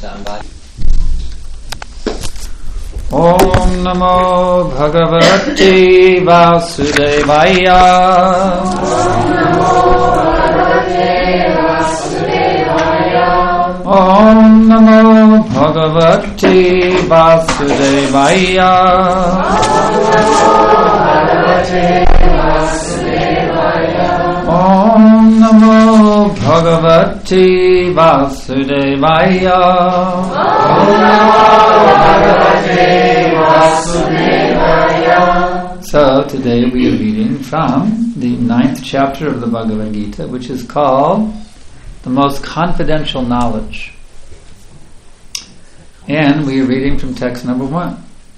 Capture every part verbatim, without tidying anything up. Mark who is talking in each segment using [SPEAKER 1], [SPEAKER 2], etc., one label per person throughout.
[SPEAKER 1] stand by.
[SPEAKER 2] Om Namo Bhagavate Vasudevaya. Om Namo Bhagavate Vasudevaya. Om Namo Bhagavate Vasudevaya. So today we are reading from the ninth chapter of the Bhagavad Gita, which is called The Most Confidential Knowledge. And we are reading from text number one.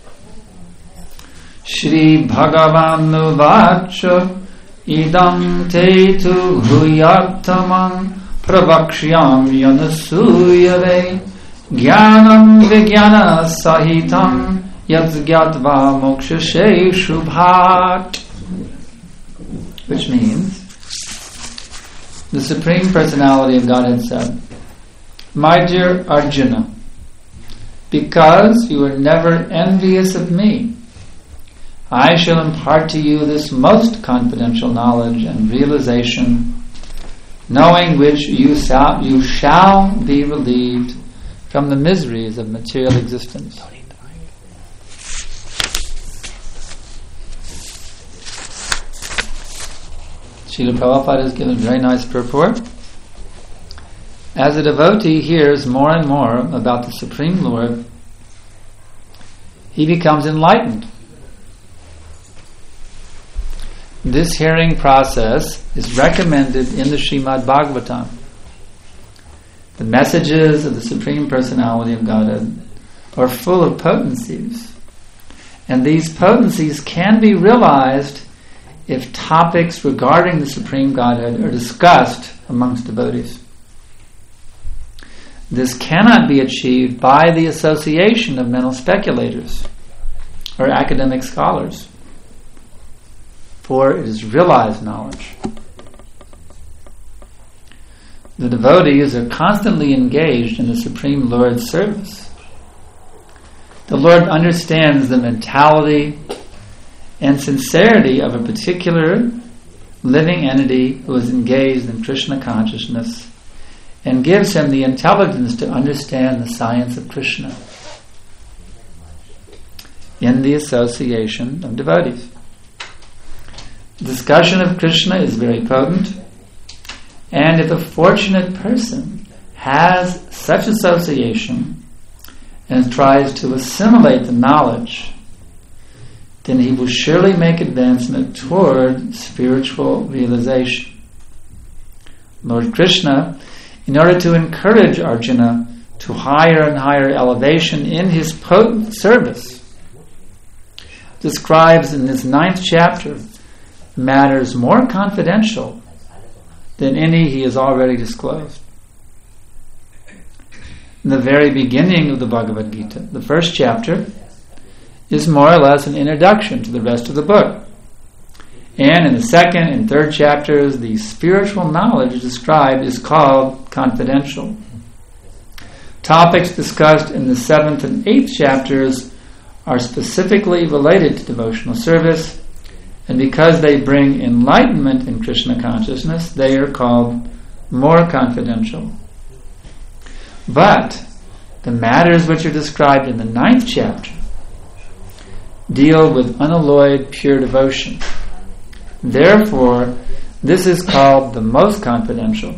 [SPEAKER 2] Shri Bhagavanu Vacha Idam Te Tu Bhuyattamam Pravakshyam Yanasuyave Jnanam Vijnana Sahitam Yatsgyatva Mokshashe Shubhat. Which means, the Supreme Personality of Godhead said, My dear Arjuna, because you are never envious of me, I shall impart to you this most confidential knowledge and realization, knowing which you shall, you shall be relieved from the miseries of material existence. Srila Prabhupada has given a very nice purport. As a devotee hears more and more about the Supreme Lord, he becomes enlightened. This hearing process is recommended in the Srimad Bhagavatam. The messages of the Supreme Personality of Godhead are full of potencies, and these potencies can be realized if topics regarding the Supreme Godhead are discussed amongst devotees. This cannot be achieved by the association of mental speculators or academic scholars, for it is realized knowledge. The devotees are constantly engaged in the Supreme Lord's service. The Lord understands the mentality and sincerity of a particular living entity who is engaged in Krishna consciousness and gives him the intelligence to understand the science of Krishna in the association of devotees. Discussion of Krishna is very potent, and if a fortunate person has such association and tries to assimilate the knowledge, then he will surely make advancement toward spiritual realization. Lord Krishna, in order to encourage Arjuna to higher and higher elevation in his potent service, describes in this ninth chapter matters more confidential than any he has already disclosed. In the very beginning of the Bhagavad Gita, the first chapter is more or less an introduction to the rest of the book. And in the second and third chapters, the spiritual knowledge described is called confidential. Topics discussed in the seventh and eighth chapters are specifically related to devotional service, and because they bring enlightenment in Krishna consciousness, they are called more confidential. But the matters which are described in the ninth chapter deal with unalloyed pure devotion. Therefore, this is called the most confidential.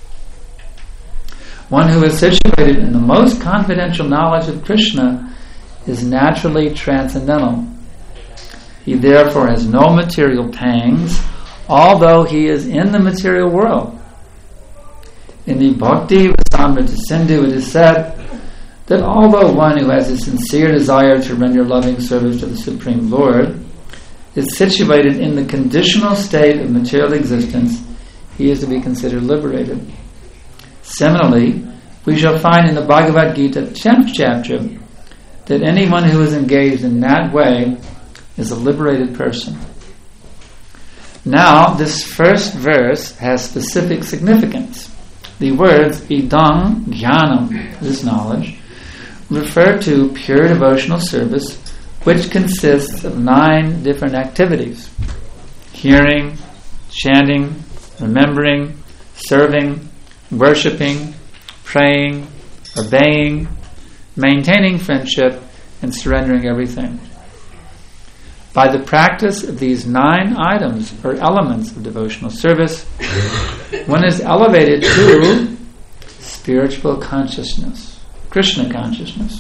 [SPEAKER 2] One who is situated in the most confidential knowledge of Krishna is naturally transcendental. He therefore has no material pangs, although he is in the material world. In the Bhakti Rasamrita Sindhu, it is said that although one who has a sincere desire to render loving service to the Supreme Lord is situated in the conditional state of material existence, he is to be considered liberated. Similarly, we shall find in the Bhagavad Gita tenth chapter that anyone who is engaged in that way is a liberated person. Now, this first verse has specific significance. The words idam jnanam, this knowledge, refer to pure devotional service, which consists of nine different activities: hearing, chanting, remembering, serving, worshipping, praying, obeying, maintaining friendship, and surrendering everything. By the practice of these nine items or elements of devotional service, one is elevated to spiritual consciousness, Krishna consciousness.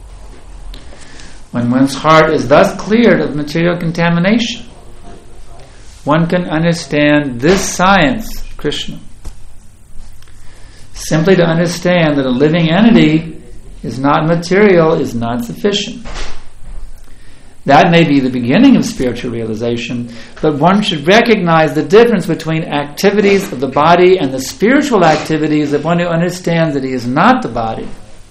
[SPEAKER 2] When one's heart is thus cleared of material contamination, one can understand this science of Krishna. Simply to understand that a living entity is not material is not sufficient. That may be the beginning of spiritual realization, but one should recognize the difference between activities of the body and the spiritual activities of one who understands that he is not the body.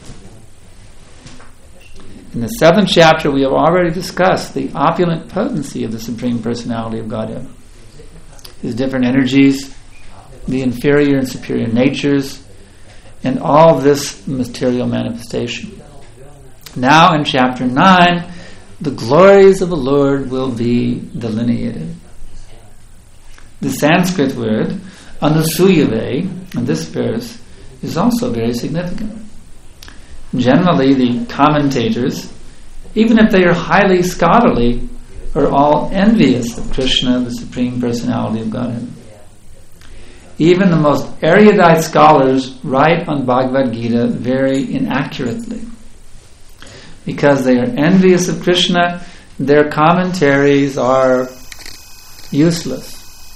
[SPEAKER 2] In the seventh chapter, we have already discussed the opulent potency of the Supreme Personality of Godhead. His different energies, the inferior and superior natures, and all this material manifestation. Now in chapter nine, the glories of the Lord will be delineated. The Sanskrit word, anusuyave, in this verse, is also very significant. Generally, the commentators, even if they are highly scholarly, are all envious of Krishna, the Supreme Personality of Godhead. Even the most erudite scholars write on Bhagavad Gita very inaccurately. Because they are envious of Krishna, their commentaries are useless.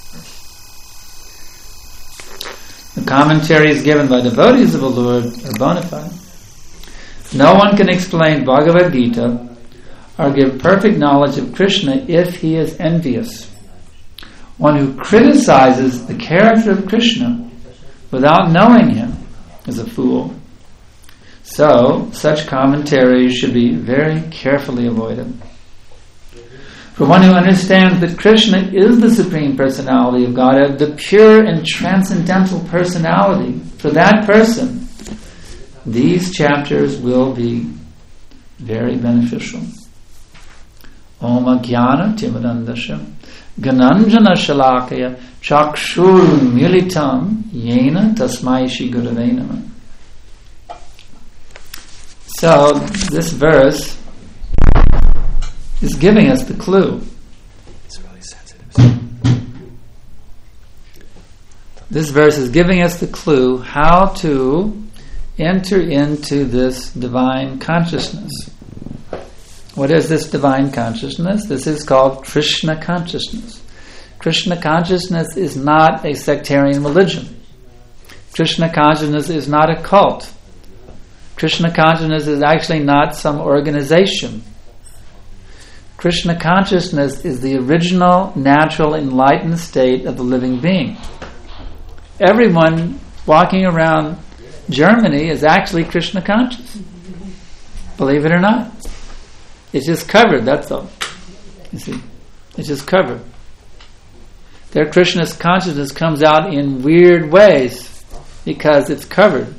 [SPEAKER 2] The commentaries given by devotees of the Lord are bona fide. No one can explain Bhagavad Gita or give perfect knowledge of Krishna if he is envious. One who criticizes the character of Krishna without knowing him is a fool. So, such commentaries should be very carefully avoided. For one who understands that Krishna is the Supreme Personality of Godhead, the pure and transcendental personality, for that person, these chapters will be very beneficial. Om Ajnana Timidandasya Gananjana Shalakaya Chakshur Militam Yena Tasmai Shri Gurave Namah. So, this verse is giving us the clue. It's really sensitive. This verse is giving us the clue how to enter into this divine consciousness. What is this divine consciousness? This is called Krishna consciousness. Krishna consciousness is not a sectarian religion. Krishna consciousness is not a cult. Krishna consciousness is actually not some organization. Krishna consciousness is the original, natural, enlightened state of the living being. Everyone walking around Germany is actually Krishna conscious. Believe it or not. It's just covered, that's all. You see, it's just covered. Their Krishna consciousness comes out in weird ways because it's covered.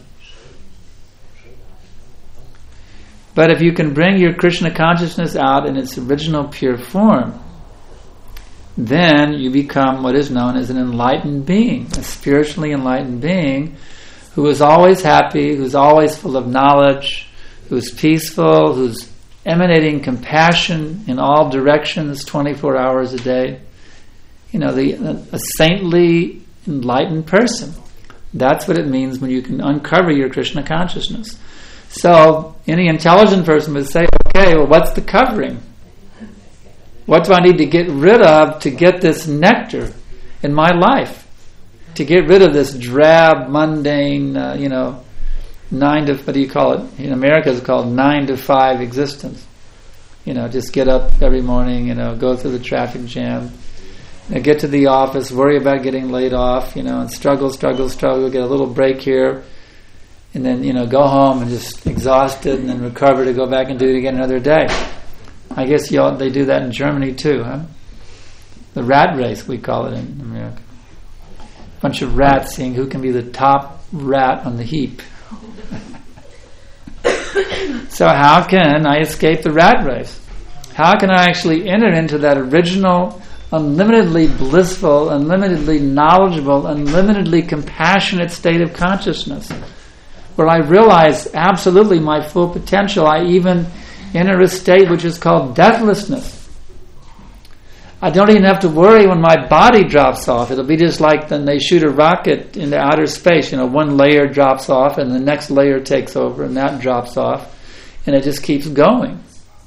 [SPEAKER 2] But if you can bring your Krishna consciousness out in its original pure form, then you become what is known as an enlightened being, a spiritually enlightened being who is always happy, who's always full of knowledge, who's peaceful, who's emanating compassion in all directions twenty-four hours a day. You know, the a saintly, enlightened person. That's what it means when you can uncover your Krishna consciousness. So, any intelligent person would say, okay, well, what's the covering? What do I need to get rid of to get this nectar in my life? To get rid of this drab, mundane, uh, you know, nine to, what do you call it? In America it's called nine to five existence. You know, just get up every morning, you know, go through the traffic jam, you know, get to the office, worry about getting laid off, you know, and struggle, struggle, struggle, get a little break here, and then, you know, go home and just exhausted and then recover to go back and do it again another day. I guess y'all, they do that in Germany too, huh? The rat race, we call it in America. A bunch of rats seeing who can be the top rat on the heap. So how can I escape the rat race? How can I actually enter into that original, unlimitedly blissful, unlimitedly knowledgeable, unlimitedly compassionate state of consciousness, where I realize absolutely my full potential? I even enter a state which is called deathlessness. I don't even have to worry when my body drops off. It'll be just like when they shoot a rocket into outer space. You know, one layer drops off and the next layer takes over and that drops off, and it just keeps going.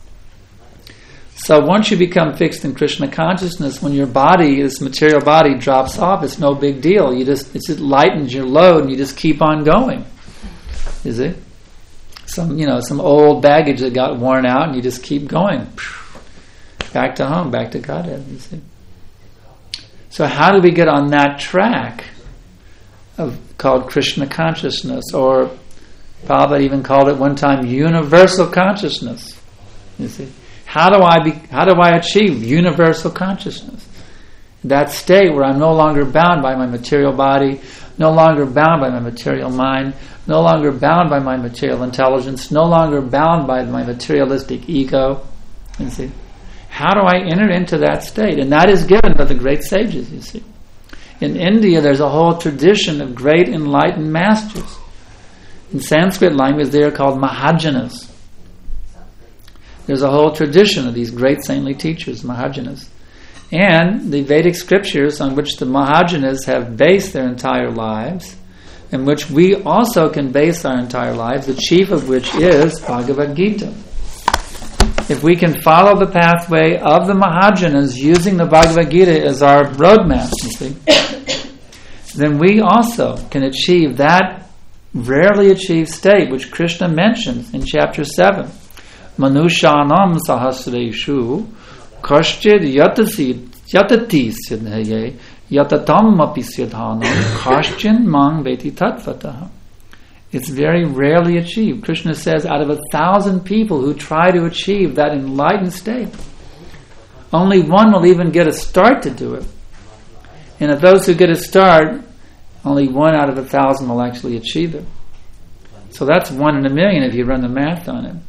[SPEAKER 2] So once you become fixed in Krishna consciousness, when your body, this material body, drops off, it's no big deal. You just, it just lightens your load and you just keep on going. Is it? Some, you know, some old baggage that got worn out and you just keep going. Back to home, back to Godhead, you see. So how do we get on that track of called Krishna consciousness, or Prabhupada even called it one time universal consciousness? You see, how do I be? How do I achieve universal consciousness? That state where I'm no longer bound by my material body, no longer bound by my material mind, no longer bound by my material intelligence, no longer bound by my materialistic ego. You see. How do I enter into that state? And that is given by the great sages, you see. In India, there's a whole tradition of great enlightened masters. In Sanskrit language, they are called Mahajanas. There's a whole tradition of these great saintly teachers, Mahajanas. And the Vedic scriptures on which the Mahajanas have based their entire lives, in which we also can base our entire lives, the chief of which is Bhagavad Gita. If we can follow the pathway of the Mahajanas using the Bhagavad Gita as our roadmap, you see, then we also can achieve that rarely achieved state which Krishna mentions in chapter seven. Manushanam sahasreshu kashchid yatasi yatati siddhaye yatatam api siddhanam kashchin mang veti tattvataha. It's very rarely achieved. Krishna says out of a thousand people who try to achieve that enlightened state, only one will even get a start to do it. And of those who get a start, only one out of a thousand will actually achieve it. So that's one in a million if you run the math on it.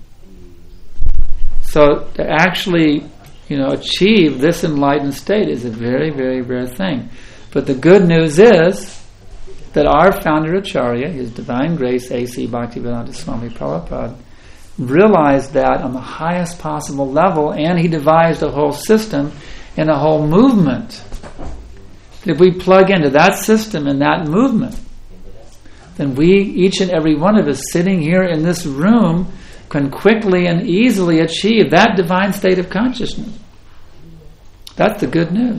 [SPEAKER 2] So to actually, you know, achieve this enlightened state is a very, very rare thing. But the good news is that our founder Acharya, His Divine Grace A C Bhaktivedanta Swami Prabhupada, realized that on the highest possible level, and he devised a whole system and a whole movement. If we plug into that system and that movement, then we, each and every one of us sitting here in this room, can quickly and easily achieve that divine state of consciousness. That's the good news.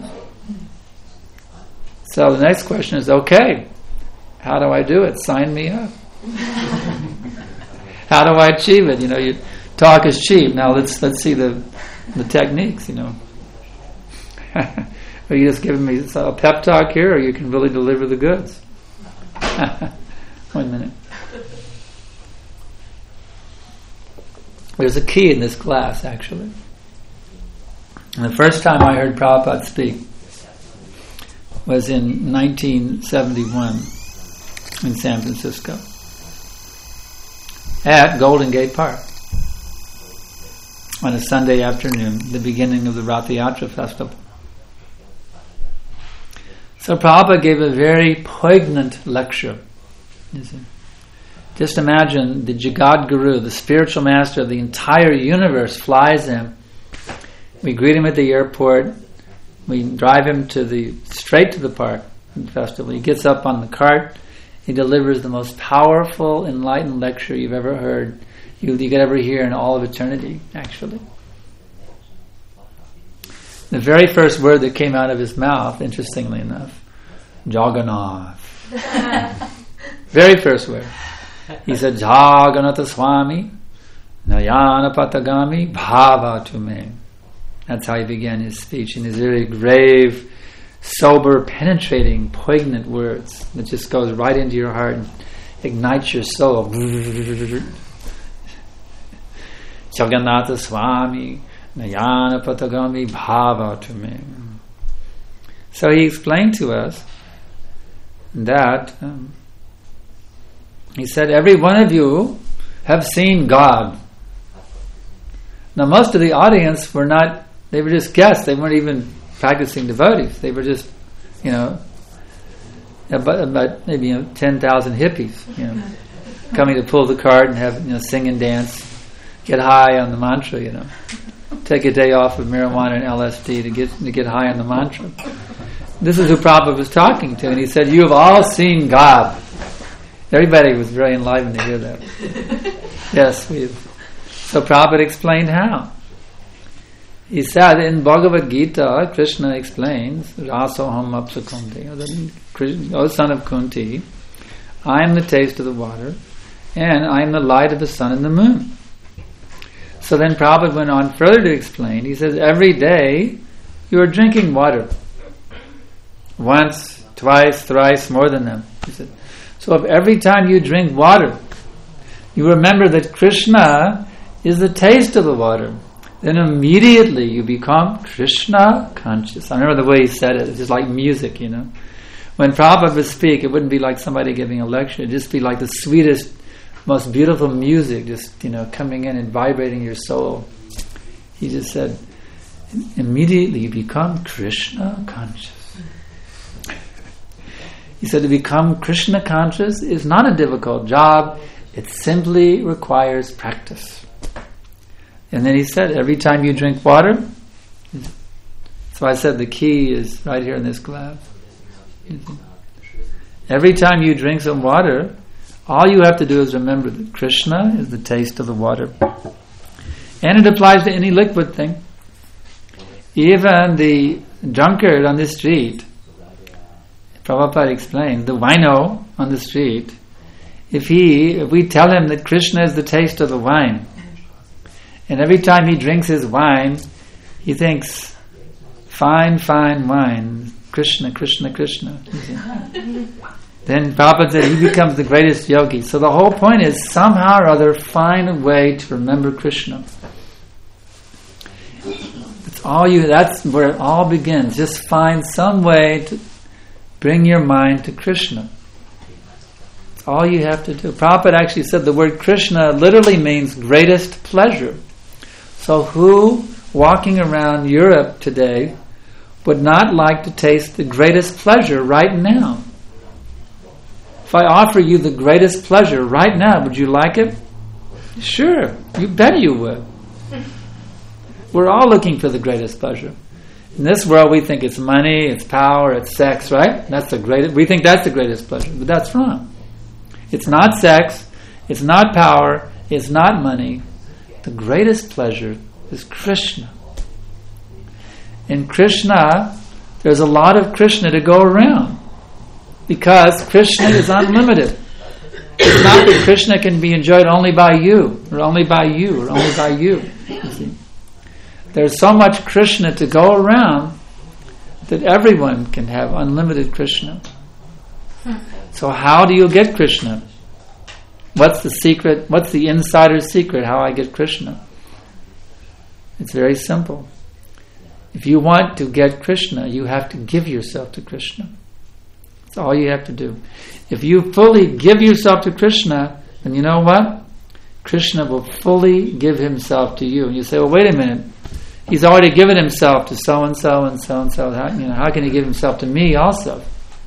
[SPEAKER 2] So the next question is, okay, how do I do it? Sign me up. How do I achieve it? You know, you talk is cheap. Now let's let's see the the techniques. You know, are you just giving me a pep talk here, or you can really deliver the goods? One minute. There's a key in this class, actually. And the first time I heard Prabhupada speak was in nineteen seventy-one. In San Francisco at Golden Gate Park on a Sunday afternoon, the beginning of the Ratha Yatra festival. So Prabhupada gave a very poignant lecture. Just imagine the Jagat Guru, the spiritual master of the entire universe, flies in. We greet him at the airport. We drive him to the straight to the park festival. He gets up on the cart. He delivers the most powerful, enlightened lecture you've ever heard, you, you could ever hear in all of eternity, actually. The very first word that came out of his mouth, interestingly enough, Jagannath. Very first word. He said, Jagannatha Swami, Nayana Patagami, Bhava Tume. That's how he began his speech, in his very grave, sober, penetrating, poignant words that just goes right into your heart and ignites your soul. Jagannatha Swami, Nayana Patagami, Bhava Tume. So he explained to us that um, he said, every one of you have seen God. Now most of the audience were not, they were just guests, they weren't even practicing devotees, they were just, you know, about, about maybe you know, ten thousand hippies, you know, coming to pull the cart and have, you know, sing and dance, get high on the mantra, you know. Take a day off of marijuana and L S D to get to get high on the mantra. This is who Prabhupada was talking to, and he said, "You have all seen God." Everybody was very enlivened to hear that. Yes, we've. So Prabhupada explained how. He said in Bhagavad Gita, Krishna explains, "Rasoham apsa Kunti, O son of Kunti, I am the taste of the water, and I am the light of the sun and the moon." So then Prabhupada went on further to explain. He says, every day you are drinking water. Once, twice, thrice, more than them. He said, so if every time you drink water, you remember that Krishna is the taste of the water, then immediately you become Krishna conscious. I remember the way he said it. It's just like music, you know. When Prabhupada would speak, it wouldn't be like somebody giving a lecture. It'd just be like the sweetest, most beautiful music, just, you know, coming in and vibrating your soul. He just said, immediately you become Krishna conscious. He said to become Krishna conscious is not a difficult job. It simply requires practice. And then he said, every time you drink water, so I said the key is right here in this glass. Every time you drink some water, all you have to do is remember that Krishna is the taste of the water. And it applies to any liquid thing. Even the drunkard on the street, Prabhupada explained, the wino on the street, if he, if we tell him that Krishna is the taste of the wine, and every time he drinks his wine, he thinks, fine, fine wine, Krishna, Krishna, Krishna. Then Prabhupada said he becomes the greatest yogi. So the whole point is somehow or other find a way to remember Krishna. It's all you. That's where it all begins. Just find some way to bring your mind to Krishna. It's all you have to do. Prabhupada actually said the word Krishna literally means greatest pleasure. So who walking around Europe today would not like to taste the greatest pleasure right now? If I offer you the greatest pleasure right now, would you like it? Sure, you bet you would. We're all looking for the greatest pleasure. In this world, we think it's money, it's power, it's sex, right? That's the greatest. We think that's the greatest pleasure, but that's wrong. It's not sex, it's not power, it's not money. The greatest pleasure is Krishna. In Krishna, there's a lot of Krishna to go around. Because Krishna is unlimited. It's not that Krishna can be enjoyed only by you, or only by you, or only by you. You see? There's so much Krishna to go around that everyone can have unlimited Krishna. So how do you get Krishna? What's the secret? What's the insider secret how I get Krishna? It's very simple. If you want to get Krishna, you have to give yourself to Krishna. That's all you have to do. If you fully give yourself to Krishna, then you know what? Krishna will fully give himself to you. And you say, well, wait a minute. He's already given himself to so-and-so and so-and-so. How, you know, how can he give himself to me also?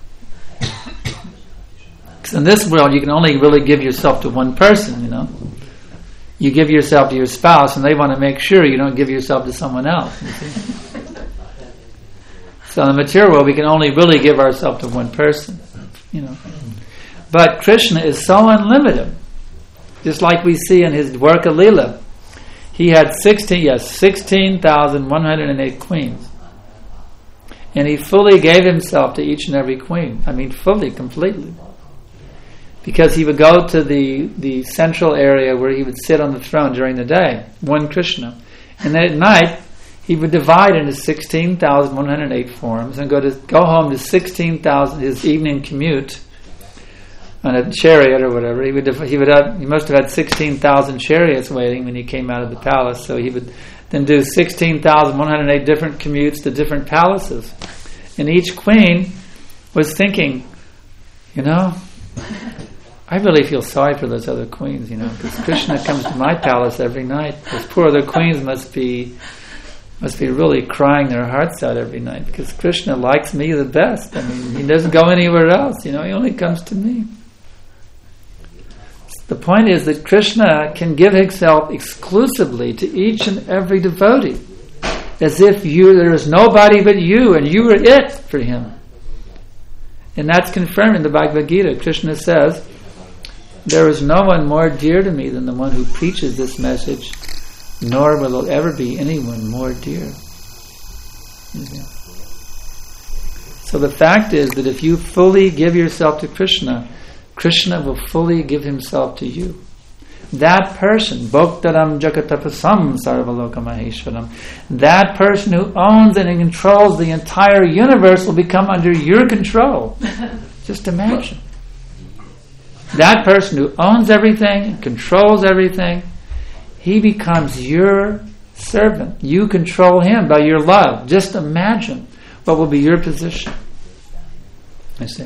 [SPEAKER 2] Because in this world, you can only really give yourself to one person, you know. You give yourself to your spouse, and they want to make sure you don't give yourself to someone else. You see? So in the material world, we can only really give ourselves to one person, you know. But Krishna is so unlimited. Just like we see in his Dwarka Leela. He had sixteen, yes, sixteen thousand one hundred eight queens. And he fully gave himself to each and every queen. I mean, fully, completely. Because he would go to the, the central area where he would sit on the throne during the day, one Krishna. And then at night, he would divide into sixteen thousand one hundred eight forms and go to go home to sixteen thousand, his evening commute on a chariot or whatever. He would he would have, he must have had sixteen thousand chariots waiting when he came out of the palace. So he would then do sixteen thousand one hundred eight different commutes to different palaces. And each queen was thinking, you know, I really feel sorry for those other queens, you know, because Krishna comes to my palace every night. Those poor other queens must be must be really crying their hearts out every night, because Krishna likes me the best. I mean, he doesn't go anywhere else, you know, he only comes to me. The point is that Krishna can give himself exclusively to each and every devotee, as if you there is nobody but you, and you are it for him. And that's confirmed in the Bhagavad Gita. Krishna says, there is no one more dear to me than the one who preaches this message, nor will there ever be anyone more dear. So the fact is that if you fully give yourself to Krishna, Krishna will fully give himself to you. That person, Bhoktaram Jagatapasam Sarvaloka Maheshwaram, that person who owns and controls the entire universe will become under your control. Just imagine. That person who owns everything and controls everything, he becomes your servant. You control him by your love. Just imagine what will be your position. I see.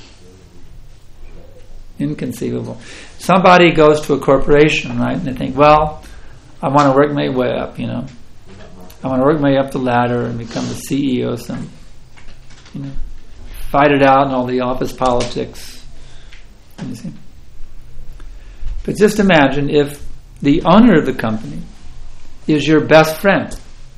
[SPEAKER 2] Inconceivable. Somebody goes to a corporation, right, and they think, well, I want to work my way up, you know. I want to work my way up the ladder and become the C E O of some, you know, fight it out in all the office politics. You see? But just imagine if the owner of the company is your best friend.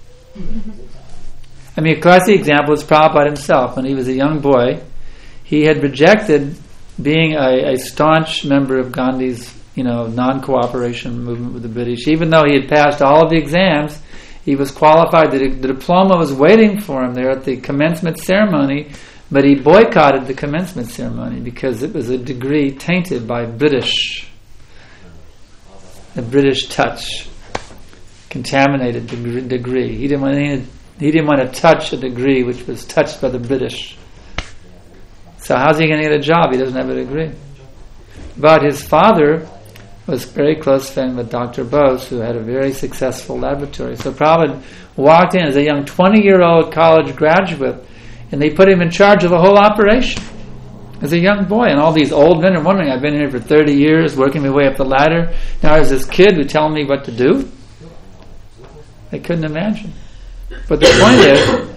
[SPEAKER 2] I mean, a classic example is Prabhupada himself. When he was a young boy, he had rejected being a, a staunch member of Gandhi's, you know, non-cooperation movement with the British. Even though he had passed all of the exams, he was qualified. The, the diploma was waiting for him there at the commencement ceremony, but he boycotted the commencement ceremony because it was a degree tainted by British, the British touch, contaminated degree. degree. He didn't want any, he didn't want to touch a degree which was touched by the British. So how's he going to get a job? He doesn't have a degree. But his father was a very close friend with Doctor Bose, who had a very successful laboratory. So Prabhupada walked in as a young twenty-year-old college graduate, and they put him in charge of the whole operation as a young boy. And all these old men are wondering, I've been here for thirty years, working my way up the ladder. Now there's this kid who's telling me what to do. They couldn't imagine. But the point is,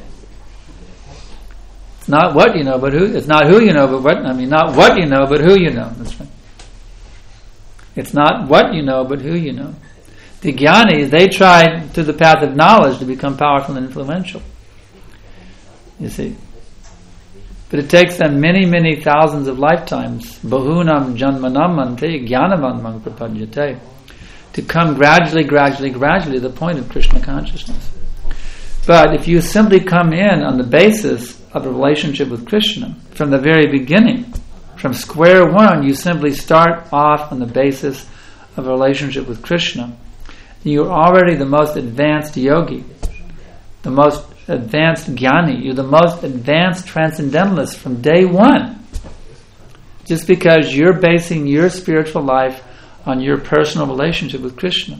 [SPEAKER 2] it's not what you know, but who. It's not who you know, but what. I mean, not what you know, but who you know. That's right. It's not what you know, but who you know. The Jnanis, they tried through the path of knowledge to become powerful and influential. You see. But it takes them many, many thousands of lifetimes, bahunam janmanam ante jnanavan prapadyate, to come gradually, gradually, gradually to the point of Krishna consciousness. But if you simply come in on the basis of a relationship with Krishna, from the very beginning, from square one, you simply start off on the basis of a relationship with Krishna. You're already the most advanced yogi, the most advanced jnani, you're the most advanced transcendentalist from day one. Just because you're basing your spiritual life on your personal relationship with Krishna.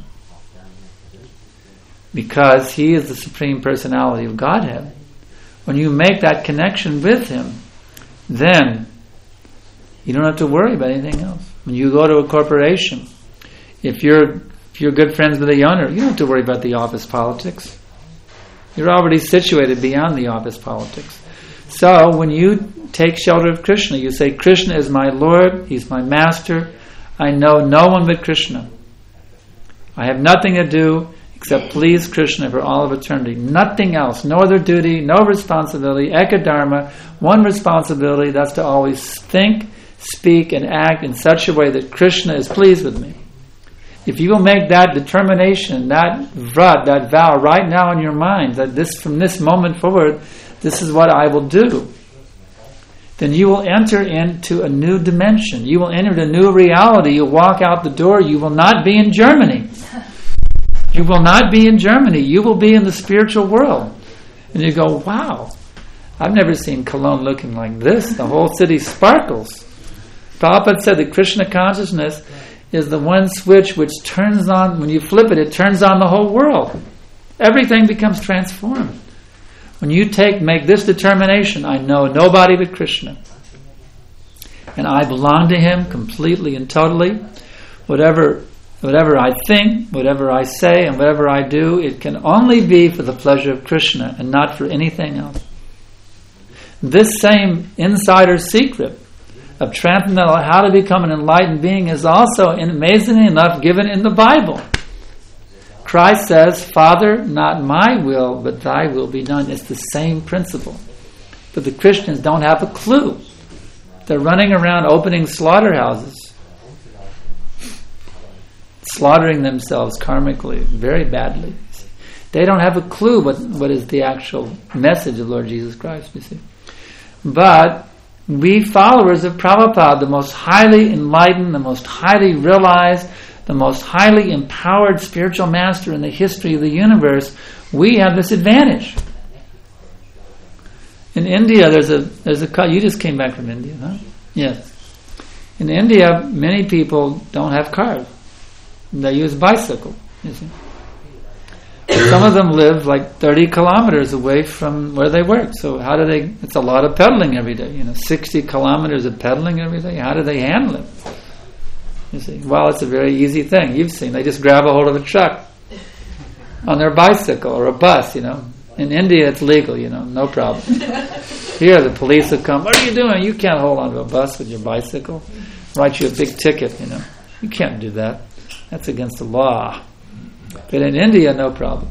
[SPEAKER 2] Because He is the Supreme Personality of Godhead. When you make that connection with Him, then you don't have to worry about anything else. When you go to a corporation, if you're if you're good friends with the owner, you don't have to worry about the office politics. You're already situated beyond the office politics. So when you take shelter of Krishna, you say, Krishna is my Lord, He's my Master, I know no one but Krishna. I have nothing to do except please Krishna for all of eternity. Nothing else, no other duty, no responsibility, ekadharma, one responsibility, that's to always think, speak, and act in such a way that Krishna is pleased with me. If you will make that determination, that vrat, that vow right now in your mind, that this from this moment forward, this is what I will do, then you will enter into a new dimension. You will enter a new reality. You'll walk out the door. You will not be in Germany. You will not be in Germany. You will be in the spiritual world. And you go, wow, I've never seen Cologne looking like this. The whole city sparkles. Prabhupada said that Krishna consciousness is the one switch which turns on, when you flip it, it turns on the whole world. Everything becomes transformed. When you take, make this determination, I know nobody but Krishna, and I belong to Him completely and totally. Whatever whatever I think, whatever I say, and whatever I do, it can only be for the pleasure of Krishna and not for anything else. This same insider secret of transcendental, how to become an enlightened being, is also, amazingly enough, given in the Bible. Christ says, Father, not my will, but thy will be done. It's the same principle. But the Christians don't have a clue. They're running around opening slaughterhouses, slaughtering themselves karmically, very badly. They don't have a clue what, what is the actual message of Lord Jesus Christ, you see. But we followers of Prabhupada, the most highly enlightened, the most highly realized, the most highly empowered spiritual master in the history of the universe, we have this advantage. In India, there's a there's a you just came back from India, huh? Yes. In India, many people don't have cars; they use bicycle. You see, some of them live like thirty kilometers away from where they work. So how do they? It's a lot of pedaling every day. You know, sixty kilometers of pedaling every day. How do they handle it? You see, well, it's a very easy thing. You've seen. They just grab a hold of a truck on their bicycle or a bus. You know. In India, it's legal, you know, no problem. Here, the police will come, what are you doing? You can't hold onto a bus with your bicycle. Write you a big ticket, you know. You can't do that. That's against the law. But in India, no problem.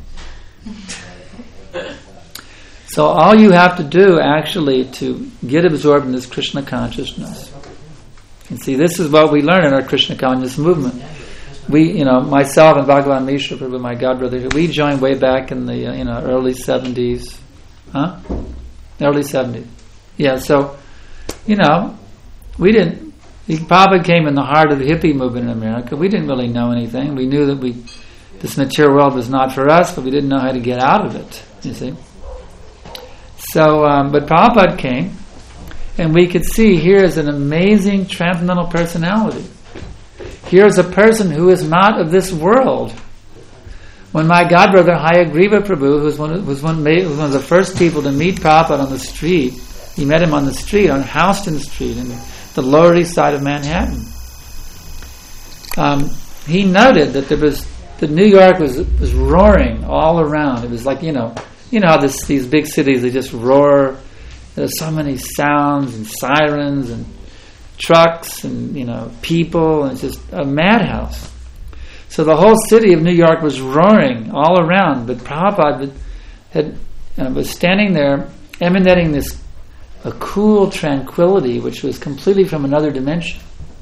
[SPEAKER 2] So all you have to do, actually, to get absorbed in this Krishna consciousness. And see, this is what we learn in our Krishna consciousness movement. We, you know, myself and Bhagavan Mishra, with my godbrother, we joined way back in the, uh, you know, early seventies. Huh? Early seventies. Yeah, so, you know, we didn't, Prabhupada came in the heart of the hippie movement in America. We didn't really know anything. We knew that we, this material world was not for us, but we didn't know how to get out of it, you see. So, um, but Prabhupada came, and we could see here is an amazing transcendental personality. Here's a person who is not of this world. When my godbrother Hayagriva Prabhu, who was one of, was one, was one of the first people to meet Prabhupada on the street, he met him on the street, on Houston Street, in the Lower East Side of Manhattan. Um, he noted that there was, that New York was was roaring all around. It was like, you know, you know how this, these big cities, they just roar. There's so many sounds and sirens and trucks and, you know, people, and it's just a madhouse. So the whole city of New York was roaring all around, but Prabhupada had, uh, was standing there emanating this a cool tranquility which was completely from another dimension.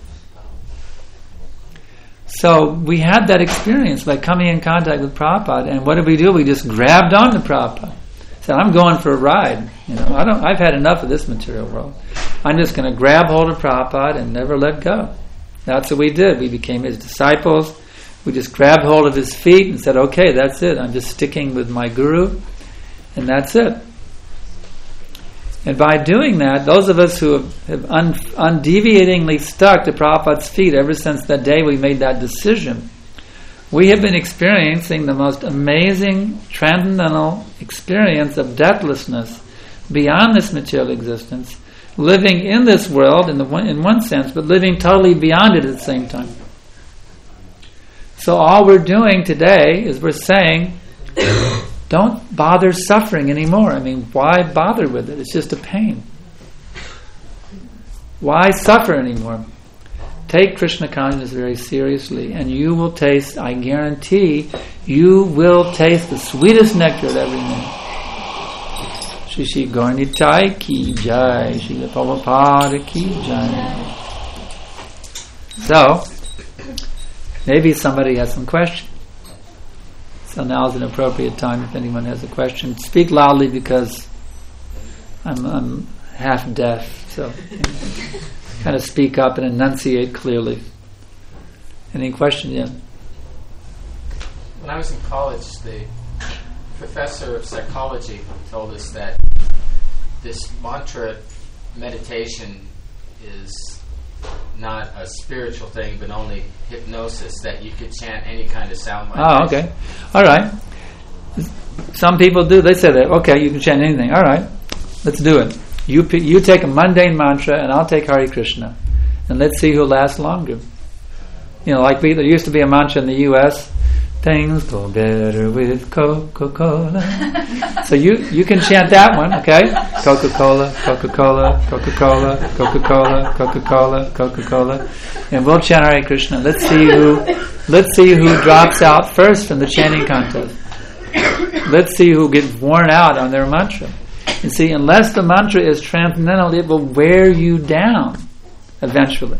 [SPEAKER 2] So we had that experience by coming in contact with Prabhupada, and what did we do? We just grabbed on to Prabhupada. Said, I'm going for a ride. You know, I don't I've had enough of this material world. I'm just going to grab hold of Prabhupada and never let go. That's what we did. We became his disciples. We just grabbed hold of his feet and said, okay, that's it. I'm just sticking with my guru, and that's it. And by doing that, those of us who have, have un, undeviatingly stuck to Prabhupada's feet ever since that day we made that decision, we have been experiencing the most amazing transcendental experience of deathlessness beyond this material existence, living in this world in the one, in one sense, but living totally beyond it at the same time. So all we're doing today is we're saying, don't bother suffering anymore. I mean, why bother with it? It's just a pain. Why suffer anymore? Take Krishna consciousness very seriously, and you will taste, I guarantee, you will taste the sweetest nectar at every minute. Shri Shri Gaurnitai ki jai, Shri Prabhupada ki jai. So, maybe somebody has some questions. So now is an appropriate time if anyone has a question. Speak loudly because I'm, I'm half deaf, so you know, kind of speak up and enunciate clearly. Any question? Yeah.
[SPEAKER 1] When I was in college, the professor of psychology told us that this mantra meditation is not a spiritual thing, but only hypnosis, that you could chant any kind of sound like
[SPEAKER 2] Oh, okay. All right. Some people do. They say that, okay, you can chant anything. All right, let's do it. You you take a mundane mantra, and I'll take Hare Krishna. and let's see who lasts longer. You know, like we, there used to be a mantra in the U S, things go better with Coca-Cola. So you, you can chant that one, okay? Coca-Cola, Coca-Cola, Coca-Cola, Coca-Cola, Coca-Cola, Coca-Cola. And we'll chant Hare Krishna. Let's see who let's see who drops out first from the chanting contest. Let's see who gets worn out on their mantra. You see, unless the mantra is transcendental, it will wear you down eventually.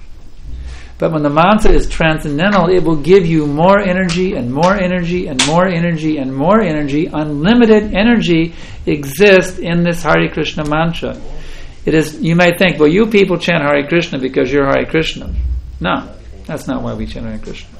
[SPEAKER 2] But when the mantra is transcendental, it will give you more energy and more energy and more energy and more energy. Unlimited energy exists in this Hare Krishna mantra. It is. You may think, well, you people chant Hare Krishna because you're Hare Krishna. No, that's not why we chant Hare Krishna.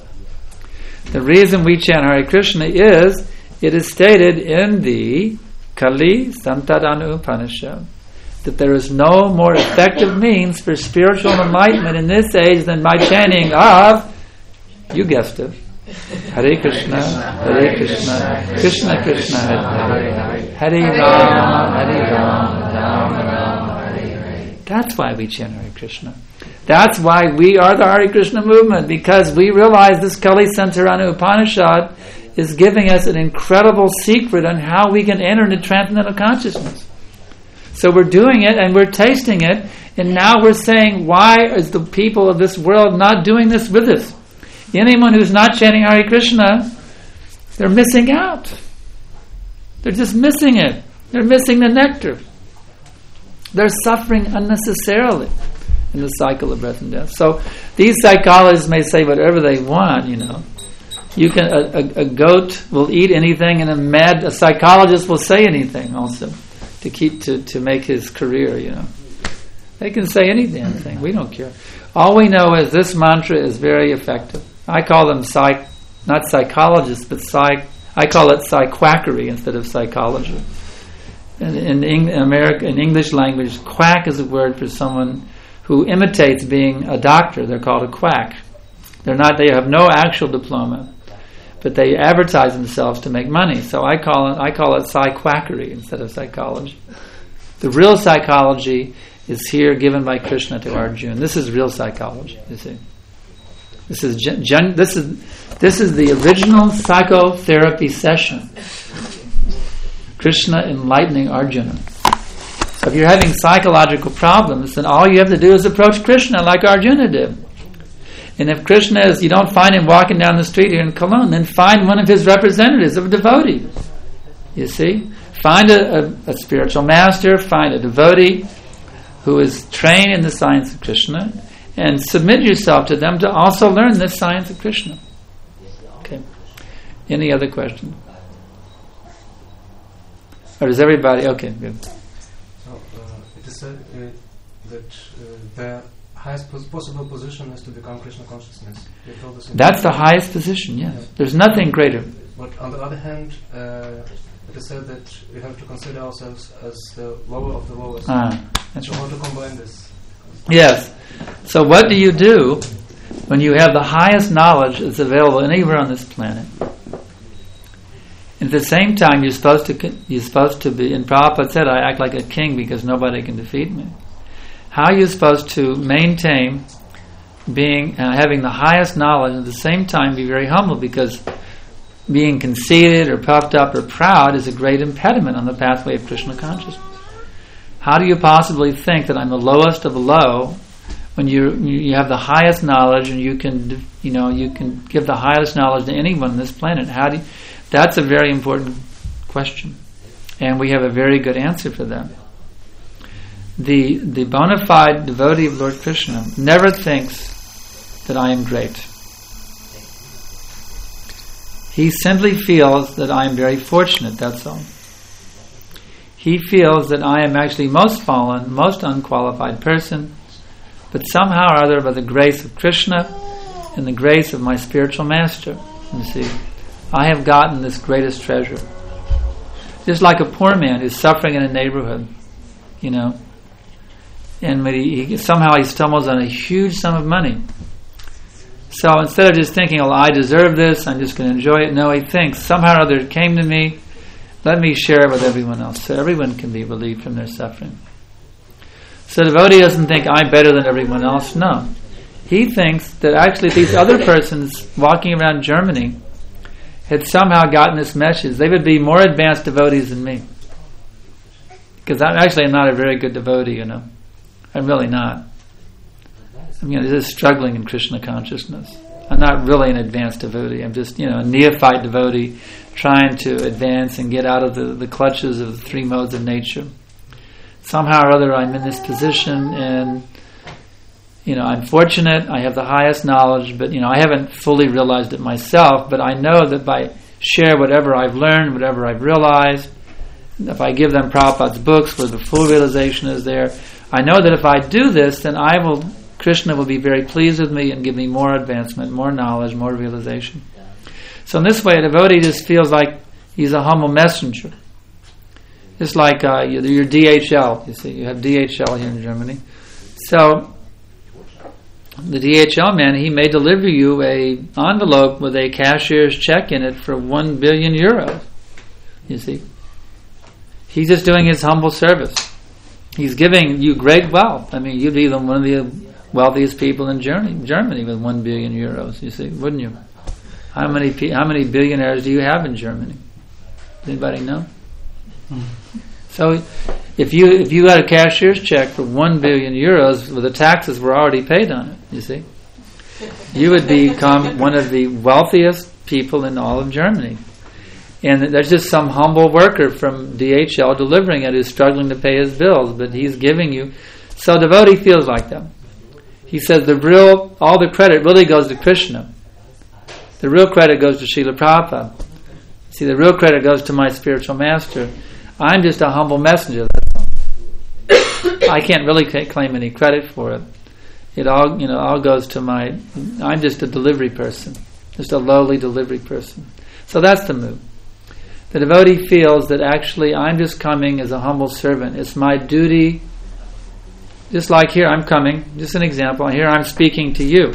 [SPEAKER 2] The reason we chant Hare Krishna is, it is stated in the Kali Santadanu Upanishad that there is no more effective means for spiritual enlightenment in this age than by chanting of, you guessed it, Hare Krishna, Hare Krishna, Krishna Krishna, Hare Hare, Hare Rama, Hare Rama, Rama Rama, Hare Hare. That's why we chant Hare Krishna. That's why we are the Hare Krishna movement, because we realize this Kali Santarana Upanishad is giving us an incredible secret on how we can enter into transcendental consciousness. So we're doing it and we're tasting it, and now we're saying, why is the people of this world not doing this with us? Anyone who's not chanting Hare Krishna, they're missing out. They're just missing it. They're missing the nectar. They're suffering unnecessarily in the cycle of birth and death. So these psychologists may say whatever they want, you know. You can a, a, a goat will eat anything, and a mad a psychologist will say anything also to keep to, to make his career, you know. They can say any damn thing. We don't care. All we know is this mantra is very effective. I call them psych, not psychologists, but psych. I call it psyquackery instead of psychology. In, in, in America, in English language, quack is a word for someone who imitates being a doctor. They're called a quack. They're not. They have no actual diploma, but they advertise themselves to make money. So I call it I call it psyquackery instead of psychology. The real psychology is here given by Krishna to Arjuna. This is real psychology. You see, this is gen, gen, this is this is the original psychotherapy session. Krishna enlightening Arjuna. So if you're having psychological problems, then all you have to do is approach Krishna like Arjuna did. And if Krishna is, you don't find him walking down the street here in Cologne, then find one of his representatives, of a devotee. You see? Find a, a, a spiritual master, find a devotee who is trained in the science of Krishna, and submit yourself to them to also learn this science of Krishna. Okay. Any other questions? Or does everybody... Okay, good.
[SPEAKER 3] So, uh, it is said uh, that uh, the highest pos- possible position is to become Krishna consciousness.
[SPEAKER 2] That's the highest position, yes. Yeah. There's nothing greater.
[SPEAKER 3] But on the other hand, uh, it is said that we have to consider ourselves as the lower of the lowest.
[SPEAKER 2] Ah, that's
[SPEAKER 3] so
[SPEAKER 2] right.
[SPEAKER 3] how to combine this?
[SPEAKER 2] Yes. So what do you do when you have the highest knowledge that's available anywhere on this planet? At the same time, you're supposed to you're supposed to be. And Prabhupada said, "I act like a king because nobody can defeat me." How are you supposed to maintain being uh, having the highest knowledge and at the same time be very humble? Because being conceited or puffed up or proud is a great impediment on the pathway of Krishna consciousness. How do you possibly think that I'm the lowest of the low when you you have the highest knowledge and you can you know you can give the highest knowledge to anyone on this planet? How do you, that's a very important question, and we have a very good answer for that. The the bona fide devotee of Lord Krishna never thinks that I am great. He simply feels that I am very fortunate, that's all. He feels that I am actually most fallen, most unqualified person, but somehow or other by the grace of Krishna and the grace of my spiritual master, you see, I have gotten this greatest treasure. Just like a poor man who's suffering in a neighborhood, you know, and he, he, somehow he stumbles on a huge sum of money. So instead of just thinking, "Oh, I deserve this, I'm just going to enjoy it," no, he thinks, somehow or other it came to me, let me share it with everyone else, so everyone can be relieved from their suffering. So the devotee doesn't think I'm better than everyone else. No. He thinks that actually these other persons walking around Germany had somehow gotten this message. They would be more advanced devotees than me. Because I'm actually not a very good devotee, you know. I'm really not. I'm you know, just struggling in Krishna consciousness. I'm not really an advanced devotee. I'm just, you know, a neophyte devotee trying to advance and get out of the, the clutches of the three modes of nature. Somehow or other I'm in this position, and you know, I'm fortunate, I have the highest knowledge, but you know, I haven't fully realized it myself, but I know that by share whatever I've learned, whatever I've realized, if I give them Prabhupada's books where the full realization is there, I know that if I do this, then I will, Krishna will be very pleased with me and give me more advancement, more knowledge, more realization. So in this way, a devotee just feels like he's a humble messenger. It's like uh, your D H L, you see, you have D H L here in Germany. So the D H L man, he may deliver you a envelope with a cashier's check in it for one billion euros. You see, he's just doing his humble service. He's giving you great wealth. I mean, you'd be the, one of the wealthiest people in Germany, Germany with one billion euros. You see, wouldn't you? How many how many billionaires do you have in Germany? Anybody know? Hmm. So, if you if you had a cashier's check for one billion euros, well, the taxes were already paid on it. You see, you would become one of the wealthiest people in all of Germany. And there's just some humble worker from D H L delivering it who's struggling to pay his bills, but he's giving you. So devotee feels like that. He says the real, all the credit really goes to Krishna. The real credit goes to Srila Prabhupada. See, the real credit goes to my spiritual master. I'm just a humble messenger. I can't really claim any credit for it. It all, you know, all goes to my. I'm just a delivery person, just a lowly delivery person. So that's the mood. The devotee feels that actually I'm just coming as a humble servant. It's my duty. Just like here, I'm coming. Just an example. Here, I'm speaking to you.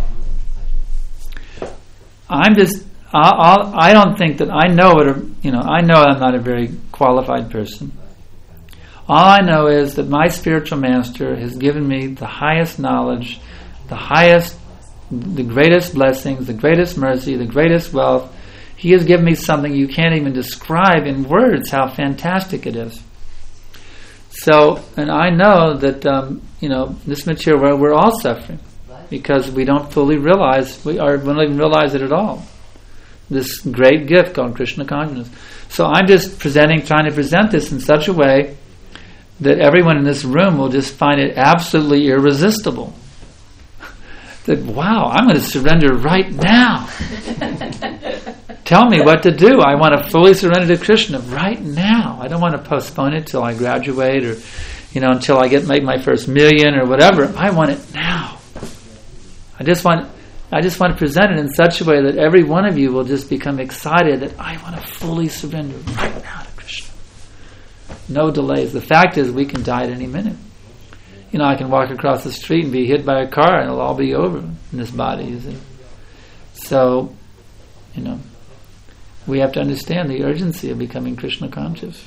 [SPEAKER 2] I'm just. I'll, I don't think that I know it. Or, you know, I know I'm not a very qualified person. All I know is that my spiritual master has given me the highest knowledge, the highest, the greatest blessings, the greatest mercy, the greatest wealth. He has given me something you can't even describe in words how fantastic it is. So, and I know that um, you know this material world we're all suffering because we don't fully realize we are we don't even realize it at all. This great gift called Krishna consciousness. So I'm just presenting, trying to present this in such a way that everyone in this room will just find it absolutely irresistible. That, wow, I'm going to surrender right now. Tell me what to do. I want to fully surrender to Krishna right now. I don't want to postpone it till I graduate or, you know, until I get make my first million or whatever. I want it now. I just want... I just want to present it in such a way that every one of you will just become excited that I want to fully surrender right now to Krishna. No delays. The fact is we can die at any minute. You know, I can walk across the street and be hit by a car and it'll all be over in this body, you see. So, you know, we have to understand the urgency of becoming Krishna conscious.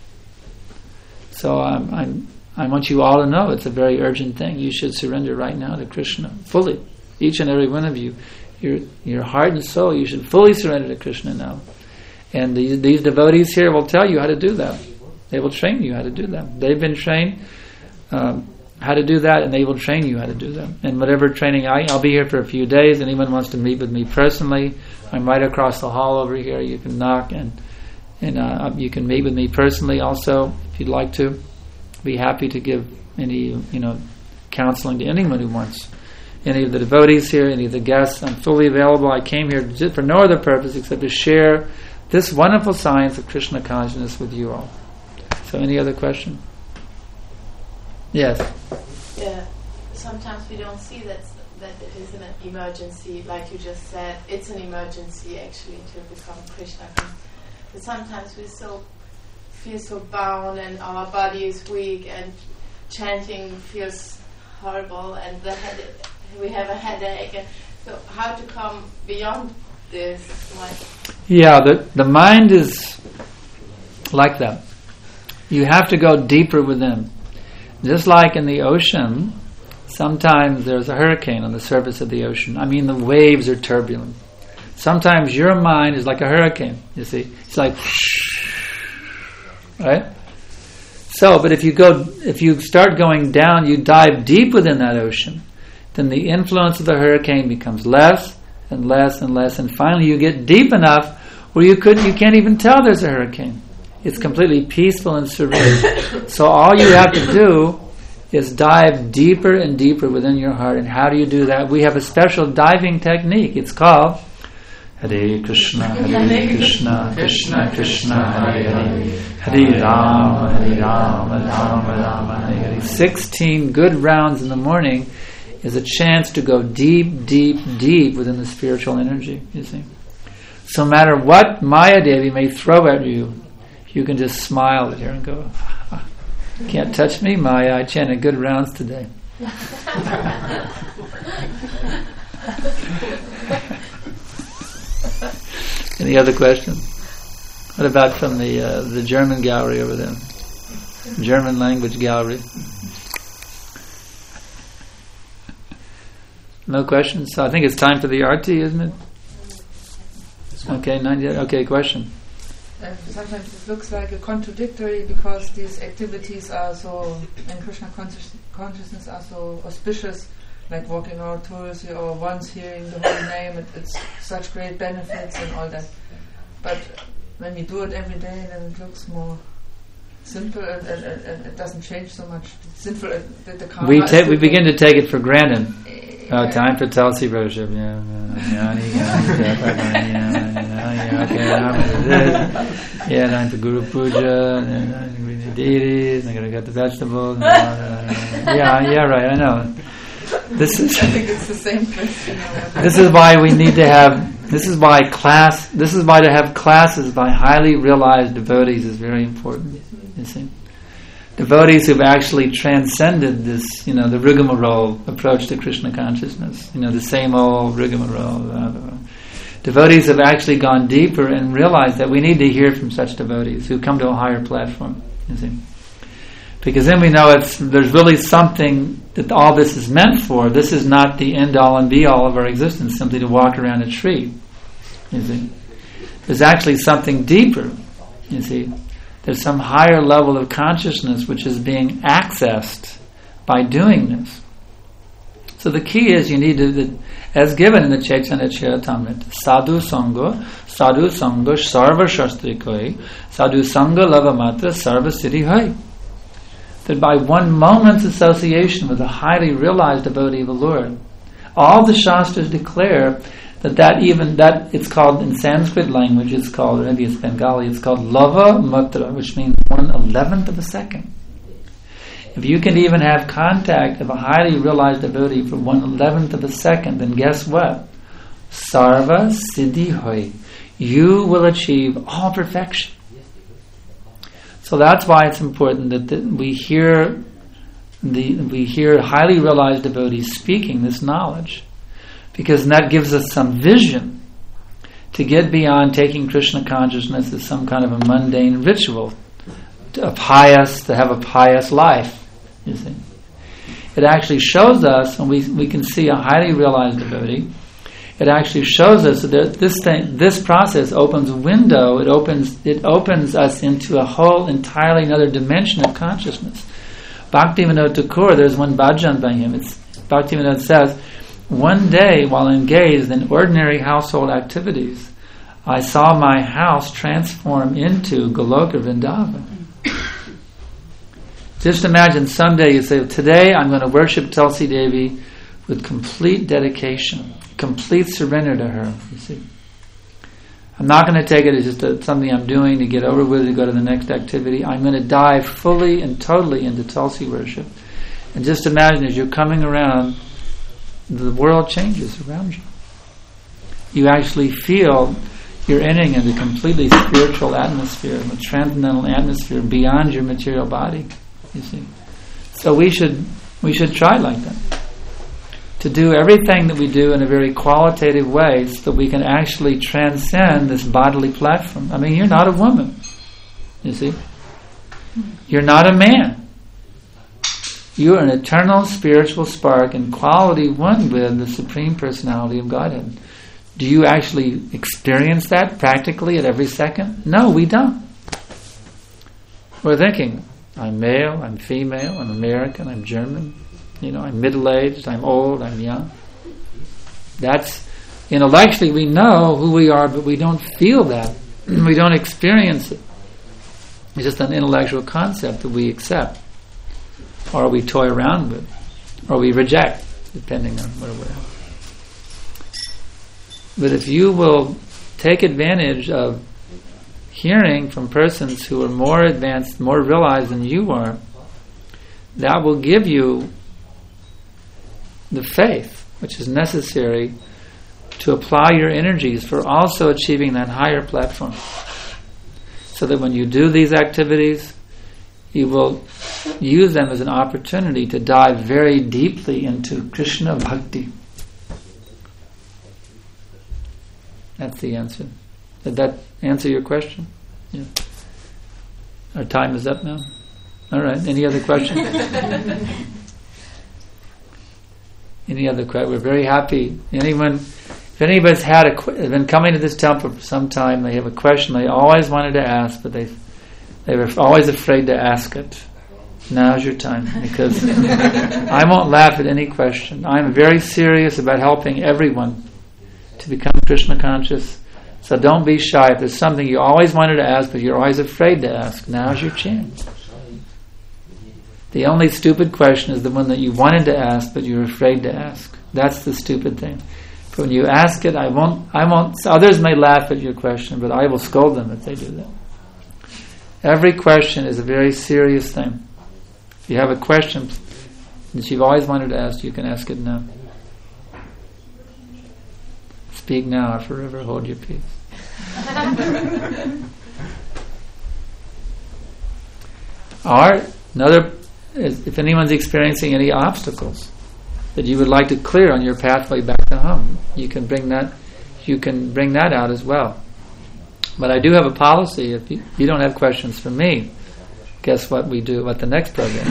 [SPEAKER 2] So I'm, I'm, I want you all to know it's a very urgent thing. You should surrender right now to Krishna fully. Each and every one of you, your your heart and soul, you should fully surrender to Krishna now. And these, these devotees here will tell you how to do that. They will train you how to do that. They've been trained um, how to do that, and they will train you how to do that. And whatever training, I, I'll be here for a few days. Anyone wants to meet with me personally, I'm right across the hall over here. You can knock, and and uh, you can meet with me personally also, if you'd like to. Be happy to give any, you know, counseling to anyone who wants. Any of the devotees here, any of the guests, I'm fully available. I came here just for no other purpose except to share this wonderful science of Krishna consciousness with you all. So any other question? Yes?
[SPEAKER 4] Yeah, sometimes we don't see that that it is an emergency, like you just said. It's an emergency actually to become Krishna conscious. But sometimes we so feel so bound and our body is weak and chanting feels horrible and the head, we have a headache. And so how to come beyond this? Like
[SPEAKER 2] yeah, the, the mind is like that. You have to go deeper within. Just like in the ocean, sometimes there's a hurricane on the surface of the ocean. I mean, the waves are turbulent. Sometimes your mind is like a hurricane, you see. It's like, right? So, but if you go, if you start going down, you dive deep within that ocean, then the influence of the hurricane becomes less and less and less, and finally you get deep enough where you could, you can't even tell there's a hurricane. It's completely peaceful and serene. So all you have to do is dive deeper and deeper within your heart. And how do you do that? We have a special diving technique. It's called Hare Krishna, Hare Krishna, Krishna Krishna, Hare Hare, Hare Rama, Hare Rama, Rama Rama, Hare Hare. Sixteen good rounds in the morning is a chance to go deep, deep, deep within the spiritual energy, you see. So no matter what Maya Devi may throw at you, you can just smile at her and go, can't touch me, Maya. I chanted good rounds today. Any other questions? What about from the uh, the German gallery over there? German language gallery. No questions? So I think it's time for the arti, isn't it? Okay, not yet. Okay, question.
[SPEAKER 5] Uh, sometimes it looks like a contradictory because these activities are so, in Krishna conscious, consciousness, are so auspicious, like walking around touristy or once hearing the holy name. It, it's such great benefits and all that. But when we do it every day, then it looks more simple and, and, and, and it doesn't change so much. It's simple. Uh, the, the karma
[SPEAKER 2] we ta- we
[SPEAKER 5] simple.
[SPEAKER 2] begin to take it for granted. Oh, time for Tulsi worship. Yeah, yeah, yeah, okay. Yeah, time for Guru Puja. And then we need deities. I'm gonna get the vegetables. Yeah, yeah, right. I know. This is.
[SPEAKER 5] I think it's the same question.
[SPEAKER 2] This is why we need to have. This is why class. This is why to have classes by highly realized devotees is very important. You see. Devotees who've actually transcended this, you know, the rigmarole approach to Krishna consciousness. You know, the same old rigmarole. Blah, blah, blah. Devotees have actually gone deeper and realized that we need to hear from such devotees who come to a higher platform. You see, because then we know it's there's really something that all this is meant for. This is not the end all and be all of our existence, simply to walk around a tree. You see, there's actually something deeper. You see. There's some higher level of consciousness which is being accessed by doing this. So the key is you need to, the, as given in the Chaitanya Charitamrita, sadhu sangha, sadhu sangha sarva shastrikoi, sadhu sangha lavamatra sarva siddhi hai. That by one moment's association with a highly realized devotee of the Lord, all the Shastras declare that that even, that it's called, in Sanskrit language, it's called, or maybe it's Bengali, it's called lava matra, which means one eleventh of a second. If you can even have contact of a highly realized devotee for one eleventh of a second, then guess what? Sarva siddhi hoy. You will achieve all perfection. So that's why it's important that the, we hear the we hear highly realized devotees speaking this knowledge. Because that gives us some vision to get beyond taking Krishna consciousness as some kind of a mundane ritual, a pious, to have a pious life. You see, it actually shows us, and we we can see a highly realized devotee. It actually shows us that this thing, this process opens a window. It opens it opens us into a whole entirely another dimension of consciousness. Bhaktivinoda Thakur, there's one bhajan by him. It's Bhaktivinoda says, one day, while engaged in ordinary household activities, I saw my house transform into Goloka Vrindavan. Just imagine someday you say, today I'm going to worship Tulsi Devi with complete dedication, complete surrender to her. You see, I'm not going to take it as just a, something I'm doing to get over with, to go to the next activity. I'm going to dive fully and totally into Tulsi worship. And just imagine as you're coming around, the world changes around you. You actually feel you're entering into a completely spiritual atmosphere, a transcendental atmosphere beyond your material body. You see, so we should we should try like that, to do everything that we do in a very qualitative way, so that we can actually transcend this bodily platform. I mean, you're not a woman. You see, you're not a man. You are an eternal spiritual spark in quality one with the Supreme Personality of Godhead. Do you actually experience that practically at every second? No, we don't. We're thinking, I'm male, I'm female, I'm American, I'm German, you know, I'm middle-aged, I'm old, I'm young. That's, intellectually we know who we are, but we don't feel that. We don't experience it. It's just an intellectual concept that we accept, or we toy around with, or we reject, depending on where we're at. But if you will take advantage of hearing from persons who are more advanced, more realized than you are, that will give you the faith which is necessary to apply your energies for also achieving that higher platform. So that when you do these activities, you will use them as an opportunity to dive very deeply into Krishna Bhakti. That's the answer. Did that answer your question? Yeah. Our time is up now. All right. Any other questions? Any other questions? We're very happy. Anyone? If anybody's had a been coming to this temple for some time, they have a question they always wanted to ask, but they they were always afraid to ask it. Now's your time, because I won't laugh at any question. I'm very serious about helping everyone to become Krishna conscious. So don't be shy. If there's something you always wanted to ask, but you're always afraid to ask, now's your chance. The only stupid question is the one that you wanted to ask, but you're afraid to ask. That's the stupid thing. But when you ask it, I won't. I won't. Others may laugh at your question, but I will scold them if they do that. Every question is a very serious thing. If you have a question that you've always wanted to ask, you can ask it now. Speak now or forever hold your peace. Or another, is if anyone's experiencing any obstacles that you would like to clear on your pathway back to home, you can bring that. You can bring that out as well. But I do have a policy. If you, you don't have questions for me, guess what we do at the next program?